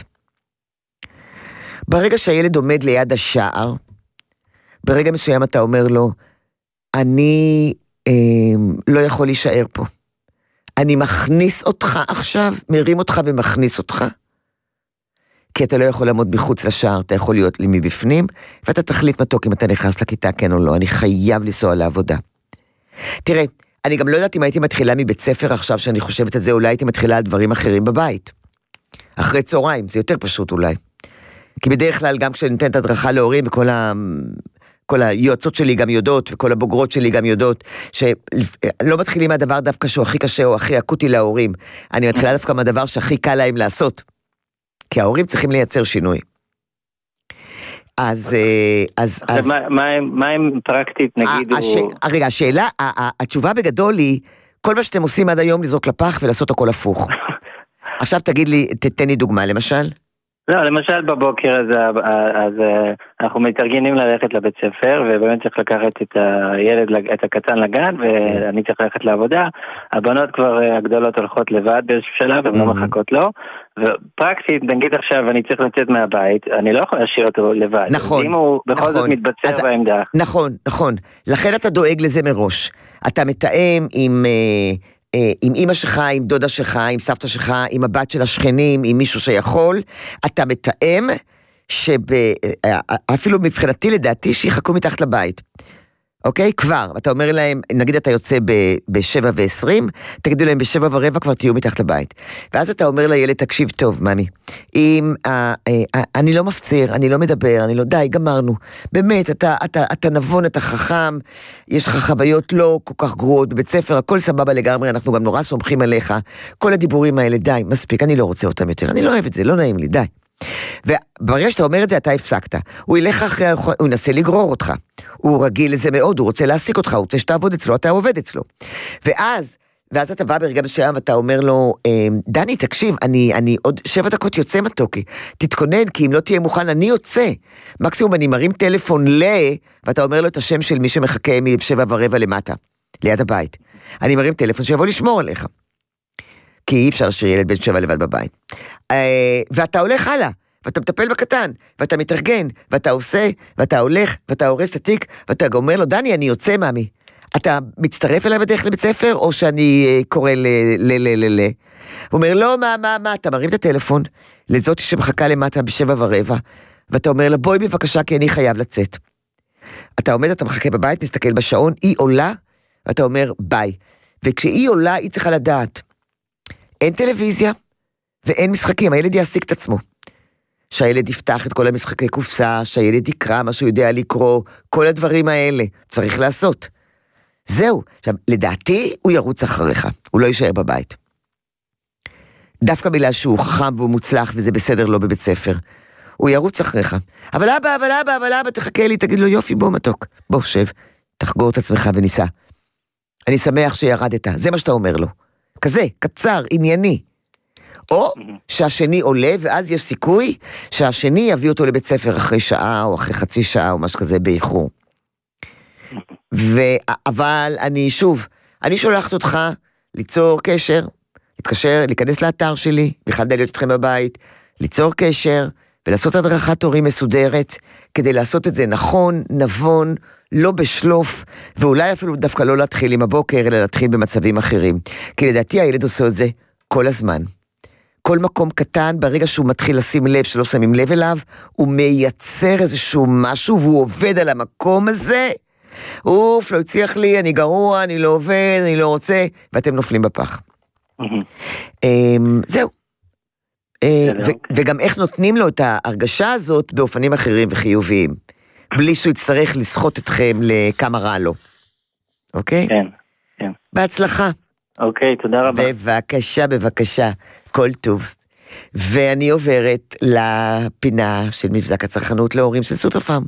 ברגע שהילד עומד ליד השער, ברגע מסוים אתה אומר לו, אני לא יכול להישאר פה. אני מכניס אותך עכשיו, מרים אותך ומכניס אותך, כי אתה לא יכול לעמוד מחוץ לשער, אתה יכול להיות לי מבפנים, ואתה תחליט מתוק אם אתה נכנס לכיתה כן או לא, אני חייב לנסוע לעבודה. תראה, אני גם לא יודעת אם הייתי מתחילה מבית ספר עכשיו, שאני חושבת את זה, אולי הייתי מתחילה על דברים אחרים בבית. אחרי צהריים, זה יותר פשוט אולי. כי בדרך כלל גם כשאני נותנת הדרכה להורים, כל היועצות שלי גם יודעות, וכל הבוגרות שלי גם יודעות, שלא מתחילים מהדבר דווקא שהוא הכי קשה או הכי אקוטי להורים. אני מתחילה דווקא מהדבר שהכי קל להם לעשות. כי ההורים צריכים לייצר שינוי. אז מה הם פרקטית, נגיד? רגע, השאלה, התשובה בגדול היא, כל מה שאתם עושים עד היום לזרוק לפח ולעשות הכל הפוך. עכשיו תגיד לי, תתן לי דוגמה, למשל? לא, למשל בבוקר אז אנחנו מתארגנים ללכת לבית ספר, ובאמת צריך לקחת את הילד, את הקטן לגן, ואני צריך ללכת לעבודה. הבנות כבר הגדולות הולכות לבד באיזשהו שלב, והן לא מחכות לו, ופרקטית, נגיד עכשיו אני צריך לצאת מהבית, אני לא יכול להשאיר אותו לבד. נכון. אם הוא בכל זאת מתבצר בעמדה. נכון, נכון. לכן אתה דואג לזה מראש. אתה מתאם עם אמא שלך, עם דודה שלך, עם סבתא שלך, עם הבת של השכנים, עם מישהו שיכול, אתה מתאם אפילו מבחינתי לדעתי שיחכו מתחת לבית. אוקיי? כבר. אתה אומר להם, נגיד אתה יוצא ב7:20, תגידו להם ב7:15 כבר תהיו מתחת לבית. ואז אתה אומר לילד, תקשיב טוב, ממי, אני לא מפציר, אני לא מדבר, אני לא, די, גמרנו. באמת, אתה נבון, אתה חכם, יש לך חוויות לא כל כך גרועות בבית ספר, הכל סבבה לגמרי, אנחנו גם נורא סומכים עליך. כל הדיבורים האלה, די, מספיק, אני לא רוצה אותם יותר, אני לא אוהב את זה, לא נעים לי, די. וברגע שאתה אומר את זה, אתה הפסקת. הוא ילך אחרי, הוא ינסה לגרור אותך. הוא רגיל לזה מאוד, הוא רוצה להעסיק אותך, הוא רוצה שתעבוד אצלו, אתה עובד אצלו. ואז אתה בא ברגע מסוים, ואתה אומר לו, דני, תקשיב, אני עוד 7 דקות יוצא מתוקי, תתכונן, כי אם לא תהיה מוכן, אני יוצא. מקסימום אני מרים טלפון ואתה אומר לו את השם של מי שמחכה מ7:15 למטה, ליד הבית. אני מרים טלפון שיבוא לשמור עליך. כי אי אפשר להשאיר ילד בן 7 לבד בבית. ואתה הולך הלאה, ואתה מטפל בקטן, ואתה מתארגן, ואתה עושה, ואתה הולך, ואתה הורס את התיק, ואתה אומר לו, דני, אני יוצא, מאמי. אתה מצטרף אליי בדרך לבית ספר, או שאני קורא הוא אומר, לא, מה, אתה מרים את הטלפון, לזאת שמחכה למטה ב7:15, ואתה אומר לה, בואי בבקשה, כי אני חייב לצאת. אתה עומד, אתה מחכה בבית, מסתכל בשעון, היא עולה, ואתה אומר, ביי. וכשהיא עולה, היא צריכה לדעת, אין טלוויזיה, ואין משחקים, הילד יעסיק את עצמו. שהילד יפתח את כל המשחקי קופסה, שהילד יקרא מה שהוא יודע לקרוא, כל הדברים האלה צריך לעשות. זהו. עכשיו, לדעתי הוא ירוץ אחריך, הוא לא יישאר בבית. דווקא בגלל שהוא חכם והוא מוצלח, וזה בסדר לו בבית ספר. הוא ירוץ אחריך. אבל אבא, תחכה לי, תגיד לו, יופי, בוא מתוק, בוא שב, תחגור את עצמך וניסה. אני שמח שירדת, זה מה שאתה אומר לו. כזה, קצר, ענייני. או שהשני עולה, ואז יש סיכוי שהשני יביא אותו לבית ספר אחרי שעה, או אחרי חצי שעה, או משהו כזה באיחור. אבל אני שולחת אותך ליצור קשר, להתקשר, להיכנס לאתר שלי, בכלל להיות אתכם בבית, ליצור קשר, ולעשות הדרכת הורים מסודרת, כדי לעשות את זה נכון, נבון, לא בשלוף, ואולי אפילו דווקא לא להתחיל עם הבוקר, אלא להתחיל במצבים אחרים. כי לדעתי הילד עושה את זה כל הזמן. כל מקום קטן, ברגע שהוא מתחיל לשים לב, שלא שמים לב אליו, הוא מייצר איזשהו משהו, והוא עובד על המקום הזה, אוף, לא הצליח לי, אני גרוע, אני לא עובד, אני לא רוצה, ואתם נופלים בפח. זהו. וגם איך נותנים לו את ההרגשה הזאת באופנים אחרים וחיוביים, בלי שהוא יצטרך לסחוט אתכם לכמה רע לו. אוקיי? כן, כן. בהצלחה. אוקיי, תודה רבה. בבקשה, בבקשה, כל טוב. ואני עוברת לפינה של מבזק הצרכנות להורים של סופר פארם.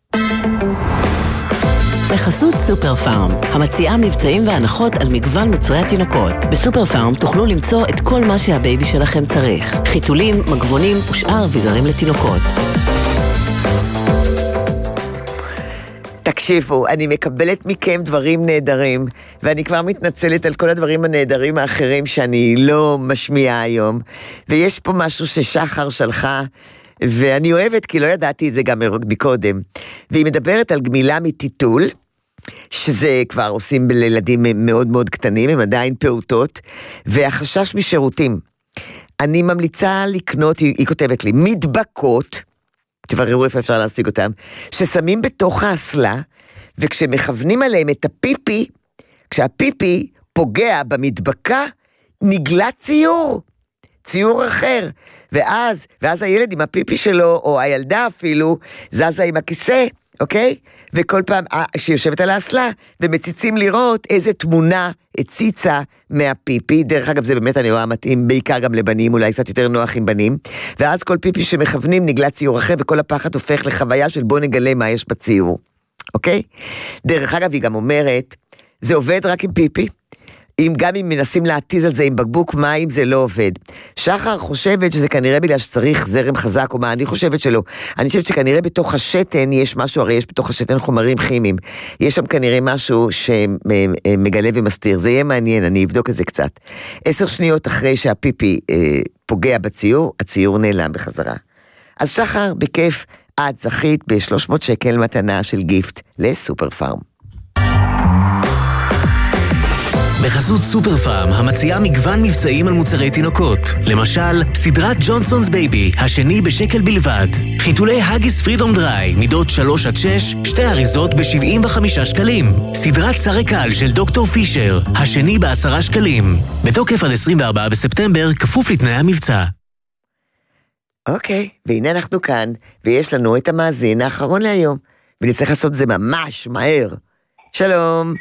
בחסות סופר פארם, המציעה מבצעים והנחות על מגוון מוצרי התינוקות. בסופר פארם תוכלו למצוא את כל מה שהבייבי שלכם צריך. חיתולים, מגבונים ושאר אביזרים לתינוקות. תקשיבו, אני מקבלת מכם דברים נהדרים, ואני כבר מתנצלת על כל הדברים הנהדרים האחרים שאני לא משמיעה היום. ויש פה משהו ששחר שלחה, ואני אוהבת כי לא ידעתי את זה גם מקודם. והיא מדברת על גמילה מטיטול, שזה כבר עושים לילדים מאוד מאוד קטנים, הם עדיין פעוטות, והחשש משירותים. אני ממליצה לקנות, היא כותבת לי, מדבקות, תבררו איפה אפשר להשיג אותם, ששמים בתוך האסלה, וכשמכוונים עליהם את הפיפי, כשהפיפי פוגע במדבקה, נגלה ציור אחר, ואז הילד עם הפיפי שלו, או הילדה אפילו, זזה עם הכיסא, אוקיי? וכל פעם שיושבת על האסלה, ומציצים לראות איזה תמונה הציצה מהפיפי, דרך אגב זה באמת אני רואה מתאים, בעיקר גם לבנים, אולי קצת יותר נוח עם בנים, ואז כל פיפי שמכוונים נגלה ציור אחר, וכל הפחד הופך לחוויה של בוא נגלה מה יש בציור, אוקיי? דרך אגב היא גם אומרת, זה עובד רק עם פיפי, גם אם מנסים להתיז על זה עם בקבוק מים, זה לא עובד. שחר חושבת שזה כנראה בגלל שצריך זרם חזק, או מה, אני חושבת שלא. אני חושבת שכנראה בתוך השתן יש משהו, הרי יש בתוך השתן חומרים כימיים. יש שם כנראה משהו שמגלה ומסתיר. זה יהיה מעניין, אני אבדוק את זה קצת. 10 שניות אחרי שהפיפי פוגע בציור, הציור נעלם בחזרה. אז שחר, בכיף, את זכית ב-300 שקל מתנה של גיפט לסופר פארם. בחסות סופר פארם, המציעה מגוון מבצעים על מוצרי תינוקות. למשל, סדרת ג'ונסונס בייבי, השני בשקל בלבד. חיתולי הגיס פרידום דריי, מידות 3-6, 2 אריזות ב-75 שקלים. סדרת שרי קל של דוקטור פישר, השני ב10 שקלים. בתוקף עד 24 בספטמבר, כפוף לתנאי המבצע. אוקיי, והנה אנחנו כאן, ויש לנו את המאזין האחרון להיום, ונצטרך לעשות זה ממש מהר. שלום.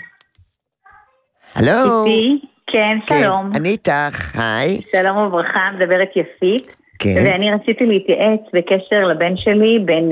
הלו. איתי, כן, שלום. אני איתך, היי. שלום וברכה, מדברת יפית. כן. ואני רציתי להתייעץ בקשר לבן שלי, בן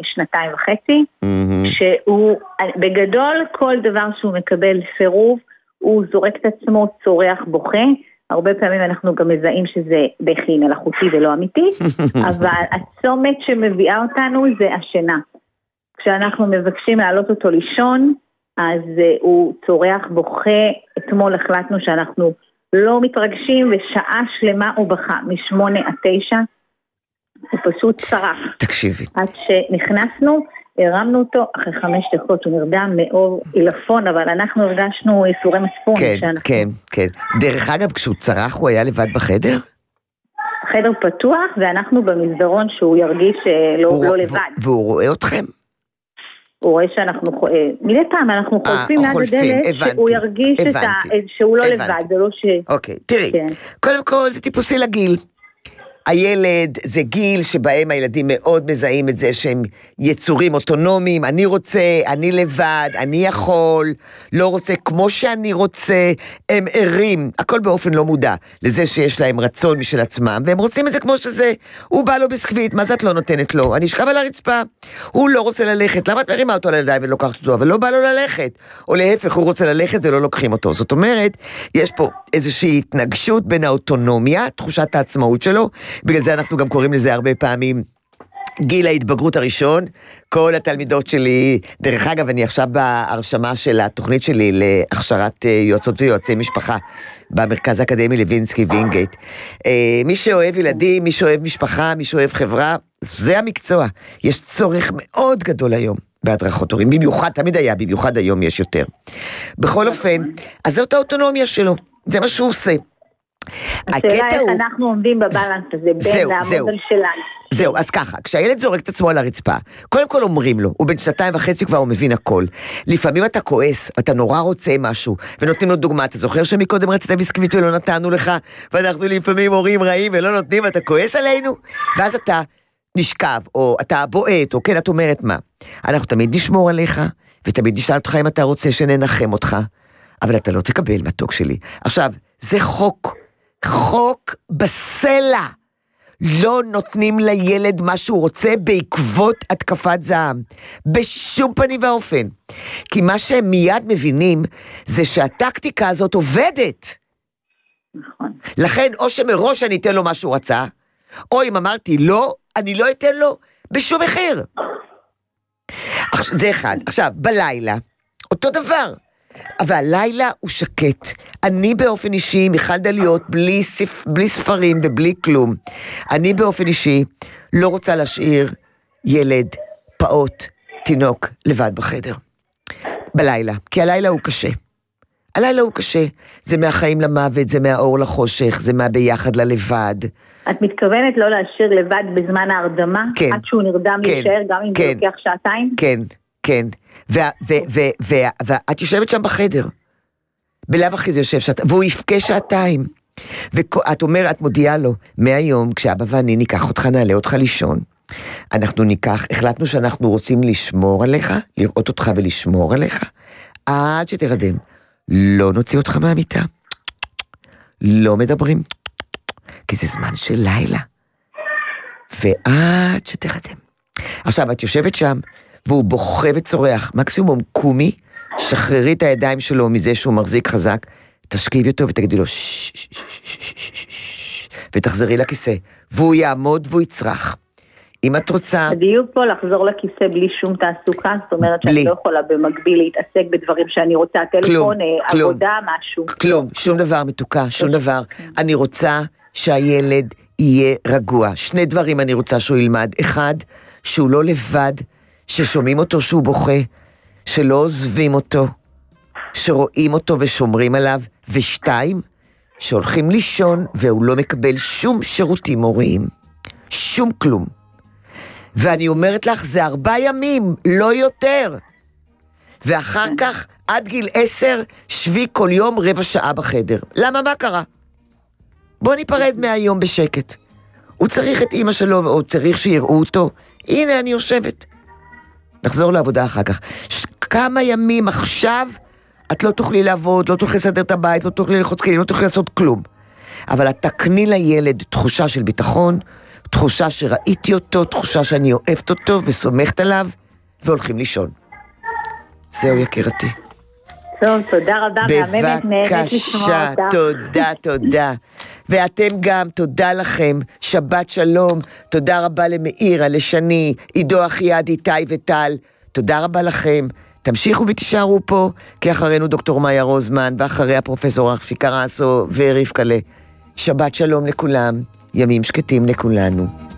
2.5, שהוא בגדול כל דבר שהוא מקבל סירוב, הוא זורק את עצמו, צורח, בוכה. הרבה פעמים אנחנו גם מזהים שזה בכי מלאכותי ולא אמיתי, אבל הצומת שמביאה אותנו זה השינה. כשאנחנו מבקשים להעלות אותו לישון, אז הוא צורח, בוכה. אתמול החלטנו שאנחנו לא מתרגשים, ושעה שלמה הוא בכה, מ8 עד 9, הוא פשוט צרח. תקשיבי. עד שנכנסנו, הרמנו אותו, אחרי 5 דקות הוא נרדם מאור עילפון, אבל אנחנו הרגשנו איסורי מצפון. כן, כן, כן. דרך אגב, כשהוא צרח הוא היה לבד בחדר? חדר פתוח, ואנחנו במסדרון שהוא ירגיש לא לבד. והוא רואה אתכם? הוא רואה שאנחנו, מדי פעם אנחנו חולפים ליד הדלת, שהוא ירגיש שהוא לא לבד, זה לא ש... אוקיי, תראי, קודם כל זה טיפוסי לגיל. הילד זה גיל שבהם הילדים מאוד מזהים את זה שהם יצורים אוטונומיים, אני רוצה, אני לבד, אני יכול, לא רוצה כמו שאני רוצה, הם ערים, הכל באופן לא מודע, לזה שיש להם רצון משל עצמם, והם רוצים את זה כמו שזה, הוא בא לו בסקווית, מה זה את לא נותנת לו? אני אשכב על הרצפה, הוא לא רוצה ללכת, למה את מרימה אותו לידיים ולוקחת אותו, אבל לא בא לו ללכת, או להפך, הוא רוצה ללכת ולא לוקחים אותו, זאת אומרת, יש פה איזושהי התנגשות בין האוטונומיה, תחושת העצמאות שלו, בגלל זה אנחנו גם קוראים לזה הרבה פעמים גיל ההתבגרות הראשון. כל התלמידות שלי, דרך אגב, אני עכשיו בהרשמה של התוכנית שלי להכשרת יועצות ויועצי משפחה במרכז האקדמי לוינסקי וינגייט. מי שאוהב ילדים, מי שאוהב משפחה, מי שאוהב חברה, זה המקצוע. יש צורך מאוד גדול היום בהדרכות הורים, במיוחד, תמיד היה, במיוחד היום יש יותר. בכל אופן, אז זאת האוטונומיה שלו, זה מה שהוא עושה. השאלה איך אנחנו עומדים בבלנס הזה, בין המודל שלנו. זהו, אז ככה, כשהילד זורק את עצמו על הרצפה, קודם כל אומרים לו, הוא בן 2.5 כבר הוא מבין הכל. לפעמים אתה כועס, אתה נורא רוצה משהו, ונותנים לו דוגמה, אתה זוכר שמקודם רצית ביסקוויט ולא נתנו לך, ואנחנו לפעמים הורים רעים ולא נותנים, ואתה כועס עלינו, ואז אתה נשכב, או אתה בועט, או כן, את אומרת מה. אנחנו תמיד נשמור עליך, ותמיד נשאל אותך אם אתה רוצה שננחם אותך, אבל אתה לא תקבל מתוק שלי. עכשיו, זה חוק בסלע. לא נותנים לילד מה שהוא רוצה בעקבות התקפת זעם. בשום פנים ואופן. כי מה שהם מיד מבינים, זה שהטקטיקה הזאת עובדת. נכון. לכן, או שמראש אני אתן לו מה שהוא רצה, או אם אמרתי לא, אני לא אתן לו בשום מחיר. זה אחד. עכשיו, בלילה, אותו דבר. אבל הלילה הוא שקט. אני באופן אישי, מיכל דליות, בלי ספרים ובלי כלום. אני באופן אישי לא רוצה להשאיר ילד, פעוט, תינוק, לבד בחדר. בלילה, כי הלילה הוא קשה. הלילה הוא קשה. זה מהחיים למוות, זה מהאור לחושך, זה מהביחד ללבד. את מתכוונת לא להשאיר לבד בזמן ההרדמה? כן. עד שהוא נרדם להישאר, גם אם זה לוקח שעתיים? כן, כן. ואת יושבת שם בחדר. בלאו הכי זה יושב שעתיים, והוא יפקה שעתיים. ואת אומרת, את מודיעה לו, מהיום, כשאבא ואני ניקח אותך, נעלה אותך לישון. החלטנו שאנחנו רוצים לשמור עליך, לראות אותך ולשמור עליך, עד שתרדם. לא נוציא אותך מהמיטה. לא מדברים. כי זה זמן של לילה. ועד שתרדם. עכשיו, את יושבת שם, והוא בוכה וצורח, מקסימום קומי, שחררי את הידיים שלו מזה שהוא מחזיק חזק, תשכיבי אותו ותגידי לו ותחזרי לכיסא, והוא יעמוד והוא יצרח. אם את רוצה... בדיוק פה לחזור לכיסא בלי שום תעסוקה, זאת אומרת שאני לא יכולה במקביל להתעסק בדברים שאני רוצה, טלפון, עבודה, משהו. כלום, שום דבר מתוקה, שום דבר. אני רוצה שהילד יהיה רגוע. שני דברים אני רוצה שהוא ילמד. אחד, שהוא לא לבד, ששומעים אותו שהוא בוכה, שלא עוזבים אותו, שרואים אותו ושומרים עליו, ושתיים, שהולכים לישון והוא לא מקבל שום שירותים הוריים, שום כלום. ואני אומרת לך, זה 4 ימים, לא יותר. ואחר כך, עד גיל 10, שבי כל יום 15 שעה בחדר. למה, מה קרה? בוא ניפרד מהיום בשקט. הוא צריך את אמא שלו, או צריך שיראו אותו. הנה, אני יושבת. נחזור לעבודה אחר כך. כמה ימים עכשיו, את לא תוכלי לעבוד, לא תוכלי לסדר את הבית, לא תוכלי ללחוץ כלים, לא תוכלי לעשות כלום. אבל את תקני לילד תחושה של ביטחון, תחושה שראיתי אותו, תחושה שאני אוהבת אותו וסומכת עליו, והולכים לישון. זהו יקירתי. טוב, תודה רבה, מהממת, נהנית לשמוע אותך. בבקשה, תודה. ואתם גם, תודה לכם, שבת שלום, תודה רבה למאירה, לשני, עידו אחיעד, איתי וטל, תודה רבה לכם, תמשיכו ותישארו פה, כי אחרינו דוקטור מאיה רוזמן, ואחריה פרופסור רפי קרסו ורבקלה. שבת שלום לכולם, ימים שקטים לכולנו.